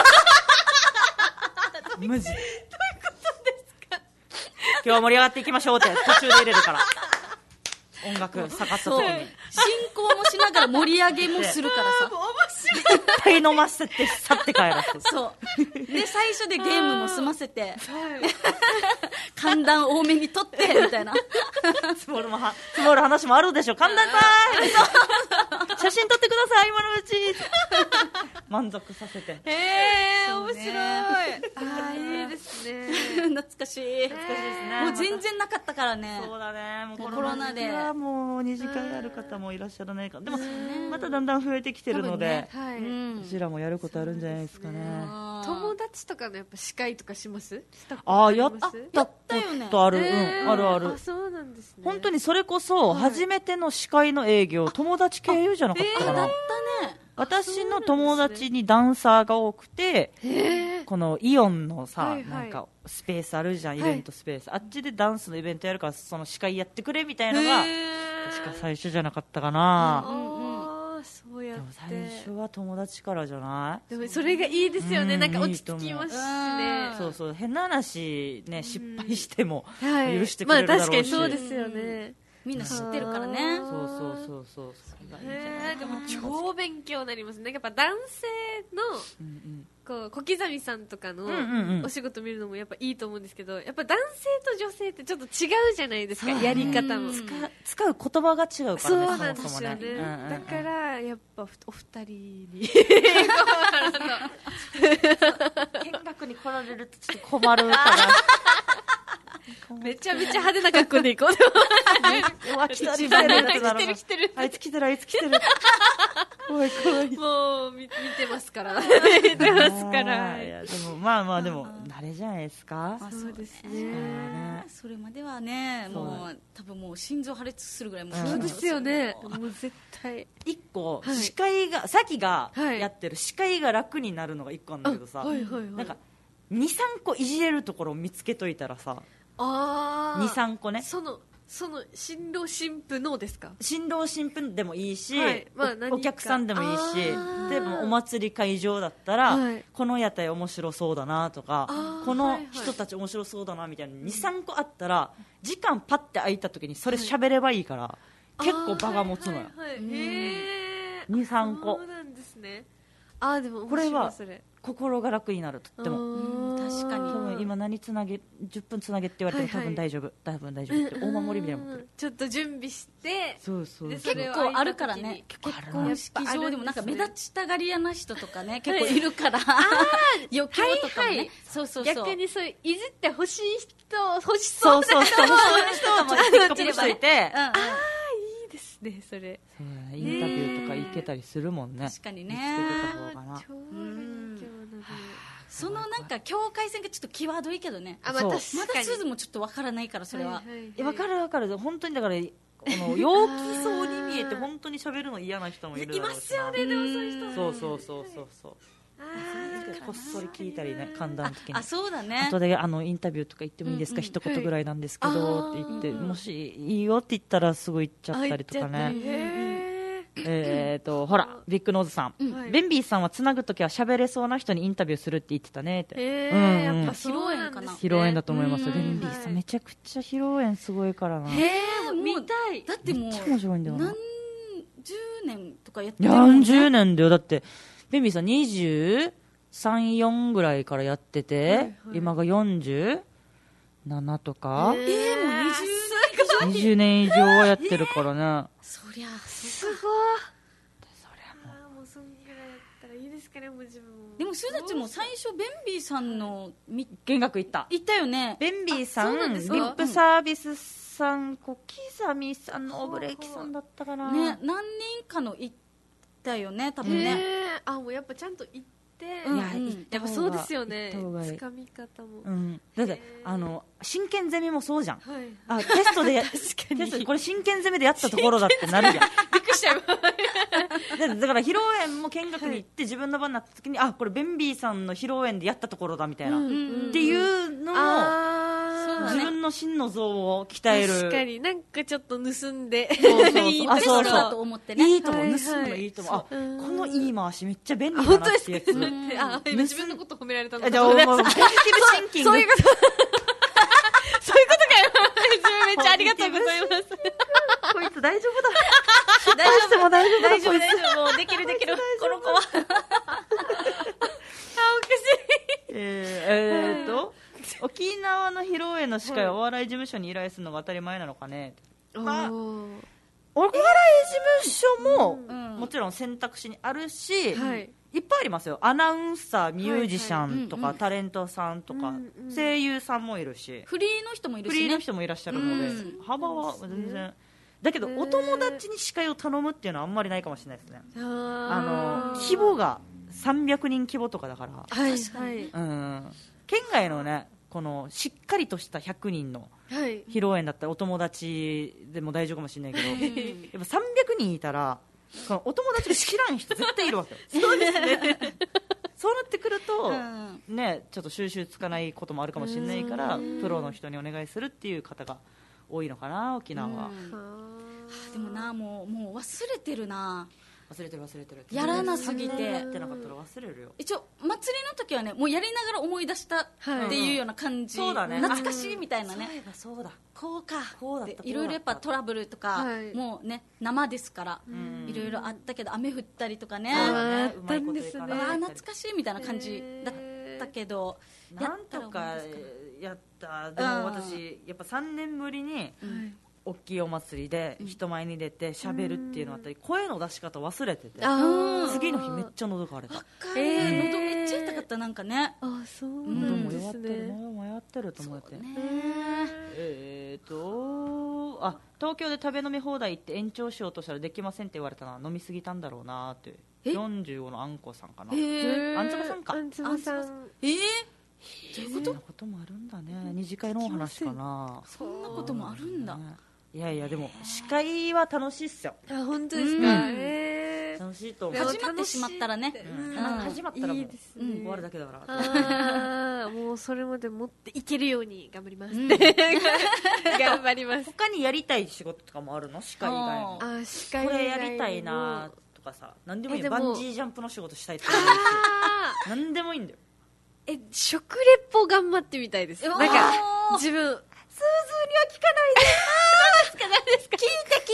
マジ。どういうことですか？今日は盛り上がっていきましょうって途中で入れるから。音楽下がった時に進行もしながら盛り上げもするからさ。 対飲ませて去って帰らせて。 そうで最初でゲームも済ませて寒暖多めに取ってみたいな積もる話もあるでしょ。寒暖タイム写真撮ってください今のうち満足させて。 面白い。いいですね。 懐かしい。もう全然なかったからね。 そうだね。もうコロナでもう2次会やる方もいらっしゃらないから。でもまただんだん増えてきてるので、うちらもやることあるんじゃないですかね。 友達とかのやっぱ司会とかします？ やったことある。あるある。 そうなんですね。 本当にそれこそ初めての司会の営業友達経由じゃなかったかな。 だったね。 私の友達にダンサーが多くて、このイオンのさ、なんかスペースあるじゃん、イベントスペース、あっちでダンスのイベントやるからその司会やってくれみたいなのが確か最初じゃなかったかな。 そうやって。 でも最初は友達からじゃない？ でもそれがいいですよね。なんか落ち着きますしね。 そうそう、変な話ね、失敗しても許してくれるだろうし。 確かにそうですよね。 みんな知ってるからね。 そうそれがいいんじゃないでも超勉強になりますね。やっぱ男性の小刻みさんとかのお仕事見るのもやっぱいいと思うんですけど、やっぱ男性と女性ってちょっと違うじゃないですか、やり方も。 使う言葉が違うからね。 そうなんですよね。だからやっぱお二人に見学に来られるとちょっと困るからめちゃめちゃ派手な格好で行こう。 来てるあいつ来てる怖いもう見てますから見てますから。 いやでもまあでも慣れじゃないですか。 そうですね。 それまではね、もう多分もう心臓破裂するぐらい。 そうですよね。もう絶対一個司会がさきがやってる司会が楽になるのが一個あるんだけどさ、なんか 2,3 個いじれるところを見つけといたらさ、2,3 個ね。その新郎新婦のですか？ 新郎新婦でもいいし、お客さんでもいいし、でもお祭り会場だったら、この屋台面白そうだなとか、この人たち面白そうだなみたいな 2,3 個あったら、時間パッて空いた時にそれ喋ればいいから、結構場が持つのよ。2,3 個。 そうなんですね。でもこれは心が楽になる。とっても確かに。 多分今何つなげ10分つなげって言われても多分大丈夫って大守りみたいな持ってる。 ちょっと準備して。 そう結構あるからね。結婚式場でもなんか目立ちたがり屋な人とかね結構いるから、余興とかもね。そう逆にそういういじって欲しそうな人もピックアップしといて、 いいですね。それインタビューとか行けたりするもんね。 確かにね。そのなんか境界線がちょっと際どいけどね。まだスーズもちょっとわからないからそれは。 わかる。本当にだから陽気そうに見えて本当に喋るの嫌な人もいるだろうし。 いますよね。でもそういう人。 そうこっそり聞いたりね、寒暖的に。 そうだね。 後でインタビューとか言ってもいいですか、一言ぐらいなんですけどって言って、もしいいよって言ったらすぐ言っちゃったりとかね。ほらビッグノーズさん、ベンビーさんはつなぐときは喋れそうな人にインタビューするって言ってたねって。 やっぱ披露宴かな。 披露宴だと思います。ベンビーさんめちゃくちゃ披露宴すごいからな。 見たい。 だってもう面白いんだよな。 何十年とかやってるもんね。何十年だよ。だってベンビーさん23、4ぐらいからやってて、今が47とか、もう20年以上はやってるからね。 そりゃすごい。もうそんぐらいやったらいいですかね。もう自分も。 でもすずたちも最初ベンビーさんの見学行ったよね。 ベンビーさん、リップサービスさん、小刻みさんのオブレーキさんだったかな。 ね、何人かの行ったよね、多分ね。 もうやっぱちゃんと行って。 やっぱそうですよね。つかみ方も。 だって真剣ゼミもそうじゃん。テストでこれ真剣ゼミでやったところだってなるじゃん。 びっくりしちゃう。 だから披露宴も見学に行って自分の番になった時にこれベンビーさんの披露宴でやったところだみたいなっていうのも自分の真の像を鍛える。 確かになんかちょっと盗んでいいところだと思ってね。 いいと思う。盗むのいいと思う。この言い回しめっちゃ便利だなってやつ。 自分のこと褒められたの。 じゃあポジティブシンキング。 そういうことかよ。めっちゃありがとうございます。 こいつ大丈夫だ。大丈夫。 もうできるこの子は。 沖縄の披露宴の司会はお笑い事務所に依頼するのが当たり前なのかね。まあ、お笑い事務所も、もちろん選択肢にあるし、いっぱいありますよ。アナウンサー、ミュージシャンとか、タレントさんとか、声優さんもいるし、 フリーの人もいるしね。 フリーの人もいらっしゃるので、幅は全然。だけど、お友達に司会を頼むっていうのはあんまりないかもしれないですね。規模が300人規模とかだから、 確かに。 県外のね、このしっかりとした100人の披露宴だったらお友達でも大丈夫かもしれないけど、やっぱ300人いたら、このお友達が知らん人絶対いるわけよ。そうですね。そうなってくると、ね、ちょっと収集つかないこともあるかもしれないから、プロの人にお願いするっていう方が多いのかな、沖縄は。 でもな、もう忘れてるな。 忘れてるやらなすぎてやってなかったら忘れるよ。 一応祭りの時はね、もうやりながら思い出したっていうような感じ、 そうだね、 懐かしいみたいなね。 そうだこうか、 こうだった、 いろいろやっぱトラブルとか、もうね生ですからいろいろあったけど、雨降ったりとかね、 あったんですね。 懐かしいみたいな感じだったけど、 なんとかやった。でも私やっぱ3年ぶりに大きいお祭りで人前に出て喋るっていうのあったり、声の出し方忘れてて、次の日めっちゃ喉が荒れた。 喉めっちゃ痛かった。なんかね、 そうなんですね。 喉もやってると思って。東京で食べ飲み放題行って延長しようとしたらできませんって言われたな。飲みすぎたんだろうなって。45のあんこさんかな。あんつばさんか。 あんつばさん。 そういうこともあるんだね。二次会のお話かな。 そんなこともあるんだ。 いやいや、でも司会は楽しいっすよ。 本当ですか。 楽しいと思う。 始まってしまったらね、 始まったらもう終わるだけだから。 もうそれまで持っていけるように頑張ります。頑張ります。 他にやりたい仕事とかもあるの？司会以外の。 司会これやりたいなとかさ、何でもいいよ。バンジージャンプの仕事したいとか何でもいいんだよ。 食レポ頑張ってみたいです。なんか自分スーズーには聞かないで。何ですか。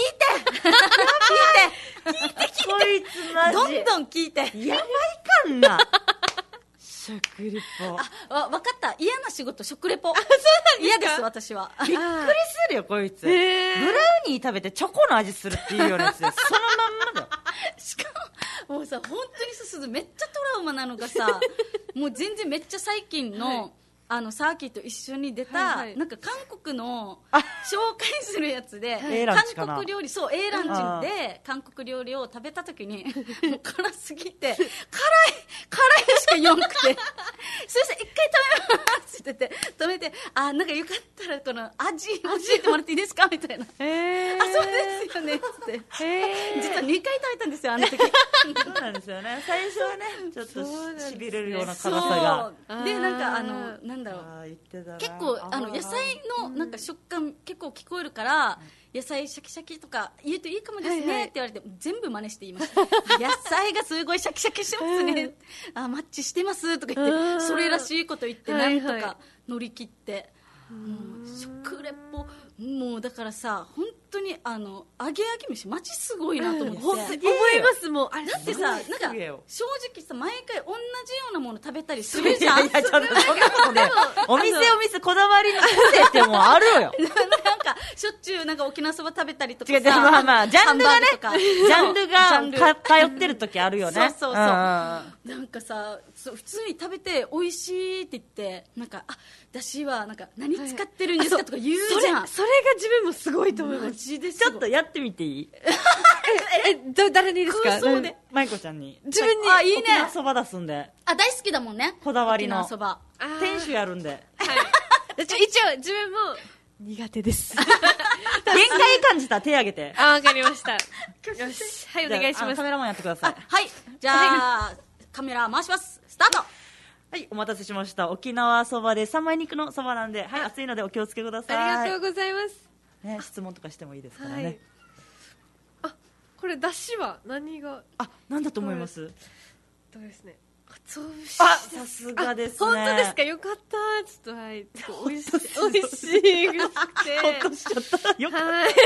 聞いてこいつマジどんどん聞いて。 やばいかんな。食レポ。 分かった。嫌な仕事、食レポ。嫌です、私は。 びっくりするよ、こいつ。ブラウニー食べてチョコの味するっていうようなやつで、そのまんまだよ。 しかも、もうさ、本当にすずめっちゃトラウマなのがさ、もう全然めっちゃ最近の、サーキーと一緒に出た、なんか韓国の紹介するやつで、韓国料理、そう、A ランチで韓国料理を食べた時に、もう辛すぎて、辛いしか言わなくて、そして一回食べますって言って、止めて、なんかよかったらこの味教えてもらっていいですかみたいな。そうですよね、つって。実は2回食べたんですよ、あの時。 そうなんですよね。最初はね、ちょっと痺れるような辛さが。 で、なんかなんだろう、結構野菜のなんか食感結構聞こえるから、野菜シャキシャキとか言うといいかもですねって言われて、全部真似して言いました。野菜がすごいシャキシャキしてますね、マッチしてますとか言って、それらしいこと言ってなんとか乗り切って、もう食レポ、もうだからさ、本当に揚げ飯マジすごいなと思って。 思いますもん。 だってさ、なんか正直さ、毎回同じようなもの食べたりするじゃん。 いやちょっとそんなことね、お店こだわりの個性ってもうあるよ。 なんかしょっちゅうなんか沖縄そば食べたりとかさ、 まあジャンルがね、ジャンルが通ってる時あるよね。 そうなんかさ、普通に食べて美味しいって言って、なんかだしはなんか何使ってるんですかとか言うじゃん。 それが自分もすごいと思います。 ちょっとやってみていい？ 誰にですか？ そうで。 まいこちゃんに。 自分に。 いいね。 沖縄そば出すんで。 大好きだもんね。 こだわりの。 沖縄そば。 店主やるんで。 一応自分も苦手です。 限界感じたら手挙げて。 わかりました。よし。はい、お願いします。 カメラマンやってください。 はい。じゃあ、カメラ回します。スタート。 はい、お待たせしました。沖縄そばで三枚肉のそばなんで、はい、熱いのでお気をつけください。 ありがとうございます。 ね、質問とかしてもいいですからね。 これだしは何が？ なんだと思います？ どうですね。鰹節。 さすがですね。 本当ですか？よかった。ちょっとはい。美味しいくて。 ほっとしちゃった。よかった。 はい。で、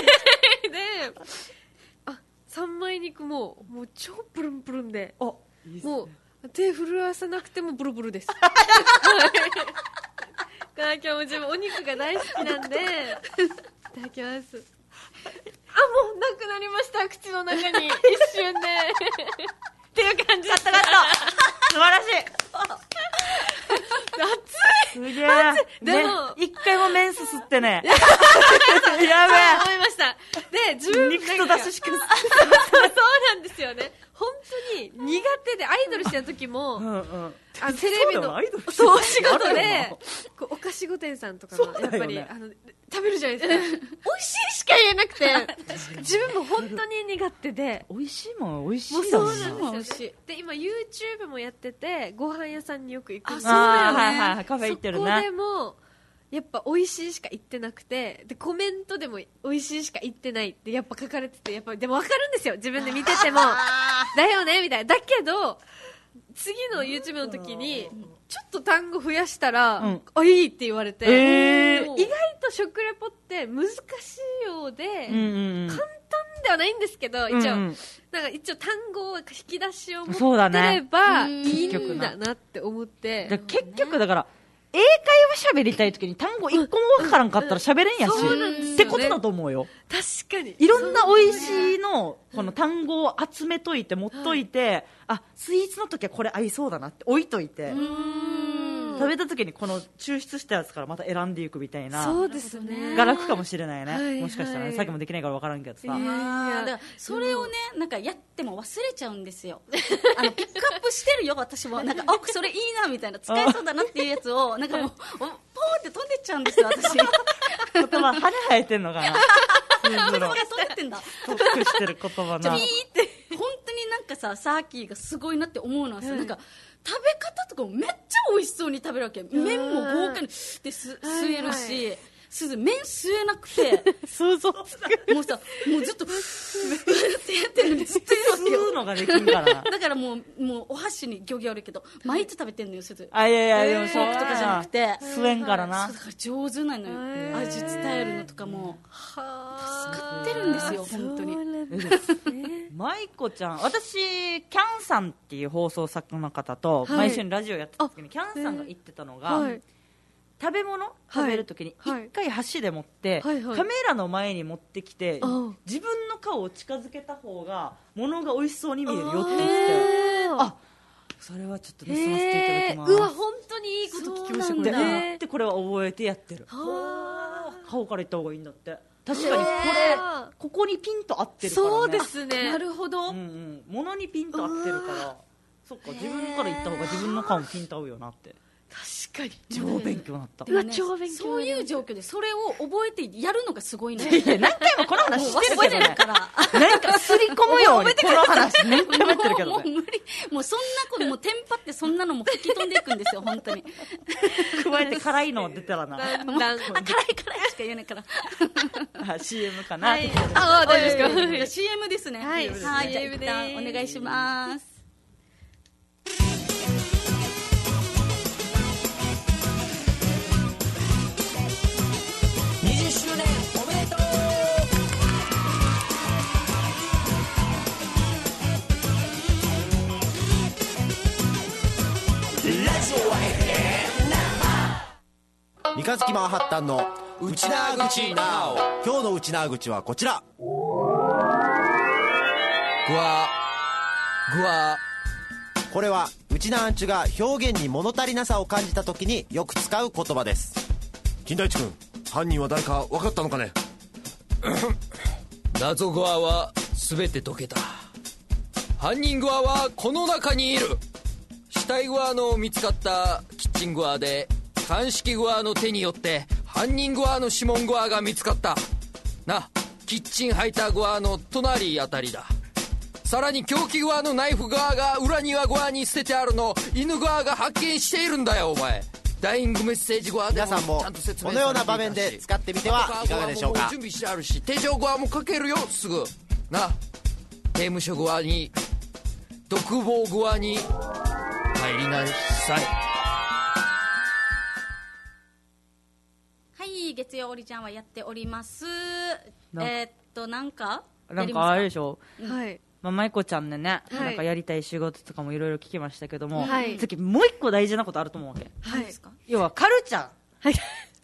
三枚肉もう超プルンプルンで。もう手震わさなくてもブルブルです。 自分お肉が大好きなんでいただきます。もうなくなりました、口の中に一瞬でっていう感じだったから素晴らしい。 熱いすげえ。でも一回もメンス吸ってねやべえ思いました。で自分肉と出汁しか吸ってそうなんですよね。本当に苦手でアイドルしてた時もテレビのお仕事でお菓子御殿さんとかのやっぱり食べるじゃないですか。美味しいしか言えなくて自分も本当に苦手で。 美味しいもん美味しいだそうなんですよね。で今 YouTube もやっててご飯屋さんによく行くんですよ。 はい、カフェ行ってるね。 そこでもやっぱ美味しいしか言ってなくて、でコメントでも美味しいしか言ってないってやっぱ書かれてて、やっぱでも分かるんですよ、自分で見ててもだよねみたいな。だけど次の YouTube の時にちょっと単語増やしたら、いいって言われて、意外と食レポって難しいようで、簡単ではないんですけど、一応、なんか一応単語を引き出しを持ってればいいんだなって思って、 結局だから英会話喋りたい時に単語一個も分からんかったら喋れんやし、ってことだと思うよ。 確かにいろんな美味しいのこの単語を集めといて持っといて、スイーツの時はこれ合いそうだなって置いといて、食べた時にこの抽出したやつからまた選んでいくみたいな。 そうですね、 が楽かもしれないね、もしかしたらね。さっきもできないから分からんけどさ、 だからそれをねなんかやっても忘れちゃうんですよ。ピックアップしてるよ私も。なんかそれいいなみたいな、使えそうだなっていうやつをなんかもうポーって飛んでっちゃうんですよ私。 言葉羽生えてんのかな飛んでってんだ。 トックしてる言葉な。 ピーって本当になんかさ、サーキーがすごいなって思うのはさ、なんか食べ方とかもめっちゃ美味しそうに食べるわけ。麺も豪華にって吸えるし、麺吸えなくて想像つく。 もうさ、もうずっとってやってるのに吸ってるわけよ。 吸うのができんからだからもうお箸に行儀悪いけど巻いて食べてんのよ、すず。 いやでもフォークとかじゃなくて吸えんからな。 そうだから上手なのよ、味伝えるのとかも助かってるんですよ本当に。 舞子ちゃん、私キャンさんっていう放送作家の方と毎週ラジオやってた時にキャンさんが言ってたのが、食べ物食べるときに一回箸で持ってカメラの前に持ってきて自分の顔を近づけた方が物が美味しそうに見えるよって言って、それはちょっと盗ませていただきます。 うわ本当にいいこと聞きました。これでこれは覚えてやってる。顔からいった方がいいんだって。確かにここにピンと合ってるからね。 そうですね、 なるほど。 物にピンと合ってるから、そっか、自分からいった方が自分の顔もピンと合うよなって。 確かに超勉強になった。 超勉強。 そういう状況でそれを覚えてやるのがすごいね。 何回もこの話してるけどね。なんかすり込むようにこの話何回もやってるけどね。 もう無理。もうそんなこともうテンパってそんなのも吹き飛んでいくんですよ本当に。 加えて辛いの出たらな。 辛いしか言えないから。 CM かな。 大丈夫ですか。 CM ですね。はい。じゃあ一旦お願いします。 20周年おめでとう。 三日月マンハッタンのウチナー口ナウ。今日のウチナー口はこちら。 ぐわぐわ。 これはウチナーンチュが表現に物足りなさを感じた時によく使う言葉です。金田一君、犯人は誰か分かったのかね。 謎グワは全て解けた。犯人グワはこの中にいる。死体グワの見つかったキッチングワで鑑識グワの手によって犯人グワの指紋グワが見つかったな。キッチンハイターグワの隣あたりだ。さらに凶器グワのナイフグワが裏庭グワに捨ててあるの犬グワが発見しているんだよ。お前ダイイングメッセージグワでも皆さんもこのような場面で使ってみてはいかがでしょうか。 準備してあるし手錠グワもかけるよすぐな。刑務所グワに独房グワに入りなさい。 はい、月曜おりちゃんはやっております。なんかあれでしょ。 はい。 舞子ちゃんでね、 はい、 なんかやりたい仕事とかもいろいろ聞きましたけども、 はい、 次もう一個大事なことあると思うわけ。 はい、 要はカルチャー、 はい、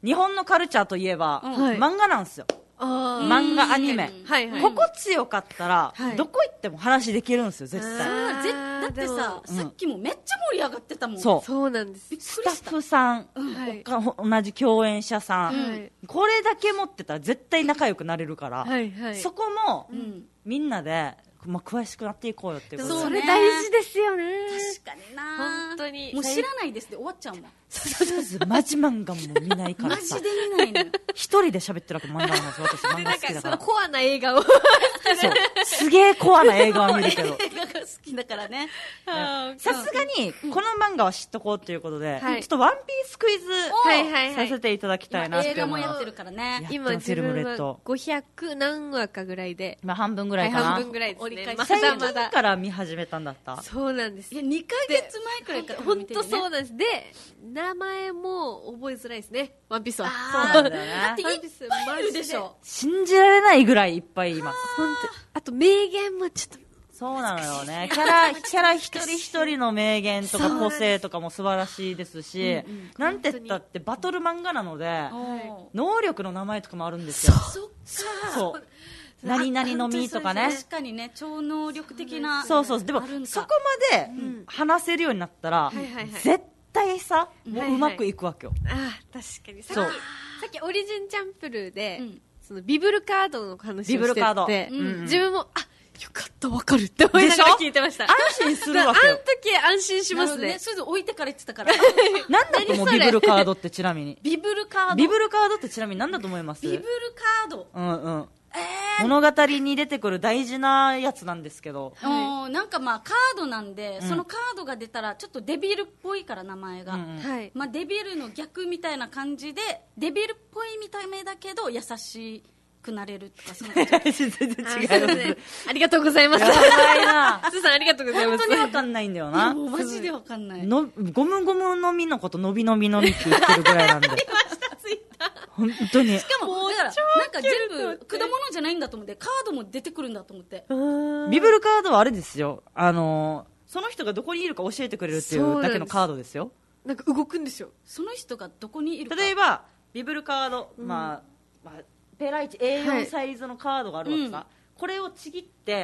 日本のカルチャーといえば、漫画なんですよ。漫画、アニメ。ここ強かったら、どこ行っても話できるんですよ、絶対。 だってさ、さっきもめっちゃ盛り上がってたもん。 そうなんです。 スタッフさん、同じ共演者さん、これだけ持ってたら絶対仲良くなれるから、そこも、みんなで、詳しくなっていこうよっていうことで。 それ大事ですよね。 確かにな。 本当に。 もう知らないですで終わっちゃうもん。 マジ漫画も見ないからさ。 マジで見ないの。 一人で喋ってるわけ漫画なんですよ、私漫画好きだから。 コアな映画を。 すげえコアな映画は見るけど。 映画が好きだからね。 さすがに、この漫画は知っとこうということで、ちょっとワンピースクイズさせていただきたいなって思います。 映画もやってるからね。 今自分は500何話かぐらいで。 半分ぐらいかな。 半分ぐらいですね。 最近から見始めたんだった。 そうなんです。 いや、2ヶ月前くらいから本当そうなんです。で、名前も覚えづらいですね。ワンピースは。 そうなんだよね。 だっていっぱいいるでしょ。 信じられないぐらいいっぱいいます。 あと名言もちょっと。 そうなのよね。キャラ一人一人の名言とか個性とかも素晴らしいですし、なんて言ったってバトル漫画なので、能力の名前とかもあるんですよ。そう。何々のみとかね。 確かにね、超能力的な。 そうそう。でも、そこまで話せるようになったら、絶対さ、もううまくいくわけよ。 ああ、確かに。さっきオリジンチャンプルーで、そのビブルカードの話をしてて、 ビブルカード。 自分も、よかった、わかるって思いながら聞いてました。 安心するわけよ。 あの時安心しますね。 それで置いてから言ってたから。 なんだと思うビブルカードってちなみに。 ビブルカード。 ビブルカードってちなみに何だと思います？ ビブルカード。 物語に出てくる大事なやつなんですけど。 なんかまあカードなんで、そのカードが出たらちょっとデビルっぽいから名前が。まあデビルの逆みたいな感じで、デビルっぽい見た目だけど優しくなれるとか、その全然違う。 ありがとうございます。 やばいな。 スーさんありがとうございます。 本当にわかんないんだよな。 もうマジでわかんない。 ゴムゴムのみのことのびのびのみって言ってるぐらいなんで。本当に。 しかも、だから、なんか全部、果物じゃないんだと思って、カードも出てくるんだと思って。 ビブルカードはあれですよ。その人がどこにいるか教えてくれるっていうだけのカードですよ。 なんか動くんですよ。 その人がどこにいるか。 例えば、ビブルカード、ペライチ A4 サイズのカードがあるわけさ。これをちぎって、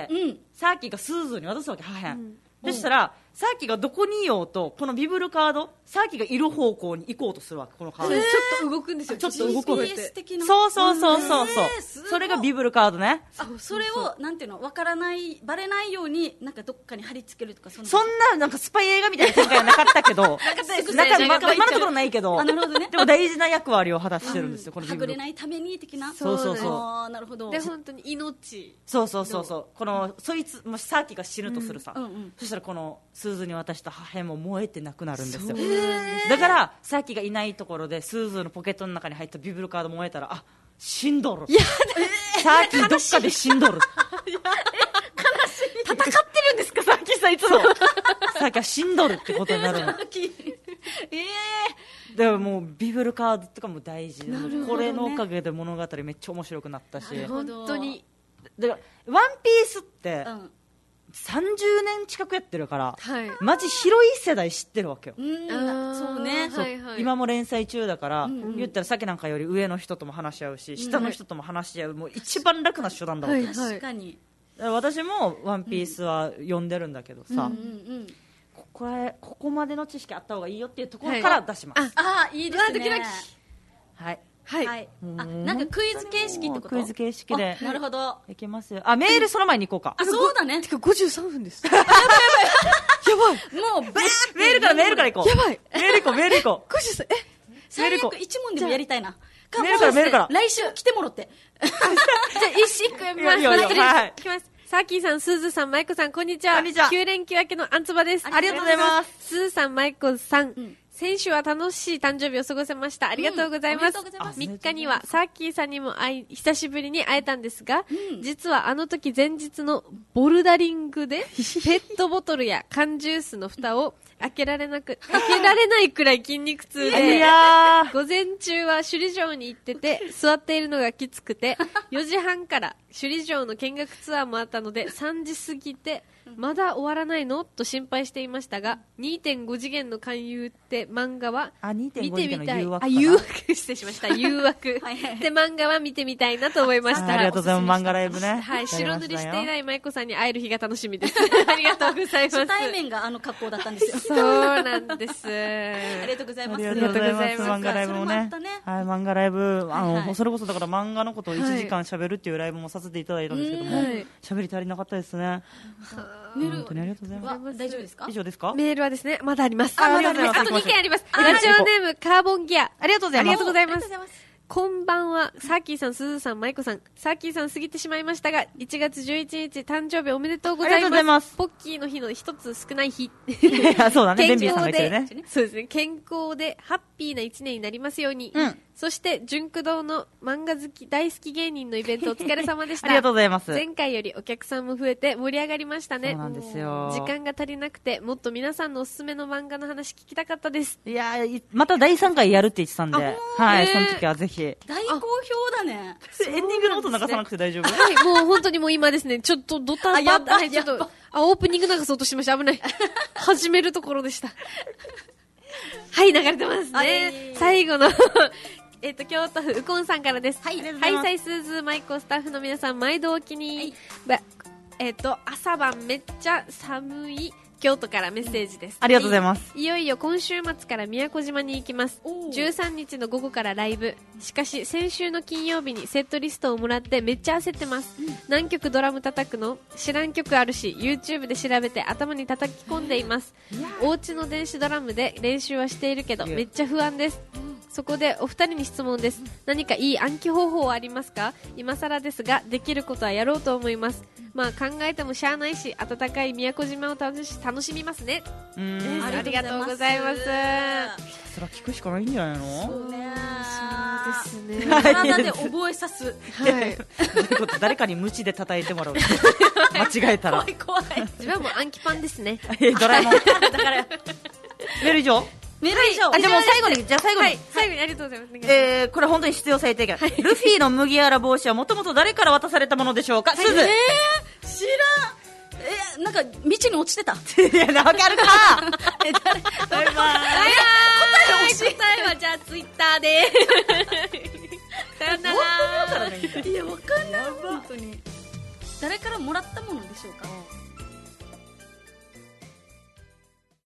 サーキがスーズーに渡すわけ、母やん。そしたら、サーキがどこにいようと、このビブルカード、サーキがいる方向に行こうとするわけ、このカード。 ちょっと動くんですよ。 ちょっと動くわけ。 そう。 それがビブルカードね。 それを、なんていうの、わからない、バレないように、なんかどっかに貼り付けるとか、 そんな、なんかスパイ映画みたいな展開はなかったけど、今のところないけど、 なるほどね。 でも大事な役割を果たしてるんですよ、このビブル。 はぐれないために的な。 そう。 なるほど。 で、本当に命。 そう。この、そいつ、もしサーキが死ぬとするさ。そしたらこの、スーズに渡した破片も燃えてなくなるんですよ。だからサーキがいないところでスーズーのポケットの中に入ったビブルカード燃えたら、あ、死んどる。サーキどっかで死んどる。悲しい。 戦ってるんですか、サーキさんいつも。 サーキは死んどるってことになるの。でももうビブルカードとかも大事。これのおかげで物語めっちゃ面白くなったし。 本当に。 だからワンピースって、30年近くやってるから、マジ広い世代知ってるわけよ。 そうね。 今も連載中だから、言ったらさっきなんかより上の人とも話し合うし、下の人とも話し合う、もう一番楽な手段だわけ。 確かに。 私もワンピースは読んでるんだけどさ、ここまでの知識あった方がいいよっていうところから出します。 いいですね。 はい。 なんかクイズ形式ってこと？ クイズ形式で。 なるほど。 いきますよ。メールその前に行こうか。 そうだね。 てか53分です。やばい。 もう、 メールから行こう。 やばい。 メール行こう。 53、 最悪一問でもやりたいな。 メールから。 来週来てもろって。 じゃあ、一個読みます。いきます。サーキーさん、スーズさん、マイコさん、こんにちは。9連休明けのアンツバです。 ありがとうございます。 スーさん、マイコさん。先週は楽しい誕生日を過ごせました。ありがとうございます。3日にはサーキーさんにも久しぶりに会えたんですが、実はあの時前日のボルダリングでペットボトルや缶ジュースの蓋を開けられないくらい筋肉痛で、午前中は首里城に行ってて、座っているのがきつくて、4時半から首里城の見学ツアーもあったので、3時過ぎてまだ終わらないのと心配していましたが、2.5 次元の勧誘って漫画は見てみたい。誘惑失礼しました。誘惑って漫画は見てみたいなと思いました。 ありがとうございます。漫画ライブね。 はい、白塗りしていない舞子さんに会える日が楽しみです。ありがとうございます。 初対面が格好だったんですよ。 そうなんです。 ありがとうございます。 ありがとうございます。漫画ライブもね。はい、漫画ライブ、それこそだから漫画のことを1時間喋るっていうライブもさせていただいたんですけども、喋り足りなかったですね。本当にありがとうございます。 大丈夫ですか？ 以上ですか？ メールはですね、まだあります。 あと 2件あります。ラジオネームカーボンギア。 ありがとうございます。 ありがとうございます。こんばんは、サーキーさん、すずさん、まいこさん。サーキーさん過ぎてしまいましたが、1月11日誕生日おめでとうございます。 ありがとうございます。 ポッキーの日の一つ少ない日。 そうだね、ベンビーさんが言ってるね。 そうですね、健康でハッピーな1年になりますように。そして、純駆動の漫画好き大好き芸人のイベントお疲れ様でした。 ありがとうございます。 前回よりお客さんも増えて盛り上がりましたね。 そうなんですよ。 時間が足りなくて、もっと皆さんのおすすめの漫画の話聞きたかったです。 いやー、また第3回やるって言ってたんで、はい、その時はぜひ。 大好評だね。 エンディングの音流さなくて大丈夫？ はい、もう本当にもう今ですね、ちょっとドタバタ、はい、ちょっと、オープニング流そうとしました。危ない。始めるところでした。はい、流れてますね。最後の京都府うこんさんからです。はい、サイスーズーマイコスタッフの皆さん、毎度お気に、朝晩めっちゃ寒い京都からメッセージです。 ありがとうございます。 いよいよ今週末から宮古島に行きます。13日の午後からライブ。しかし先週の金曜日にセットリストをもらってめっちゃ焦ってます。何曲ドラム叩くの？知らん曲あるし YouTube で調べて頭に叩き込んでいます。お家の電子ドラムで練習はしているけどめっちゃ不安です。そこでお二人に質問です。何かいい暗記方法はありますか？今更ですができることはやろうと思います。まあ考えてもしゃあないし暖かい宮古島を楽しみますね。ありがとうございます。 それは聞くしかないんじゃないの？ そうね。 そうですね。 体で覚えさす。 はい。 誰かに無知で叩いてもらう。間違えたら。 怖い。 自分はもう暗記パンですね。 ドラえもん。だからメール以上？ メール以上。 でも最後に、じゃあ最後に。 最後にありがとうございます。 これ本当に必要最低限。ルフィの麦わら帽子はもともと誰から渡されたものでしょうか？すず。 知らん。なんか道に落ちてた。 いや、わかるか。 バイバイ。答えはじゃあツイッターで。さよなら。 いや、わかんない。本当に。誰からもらったものでしょうか？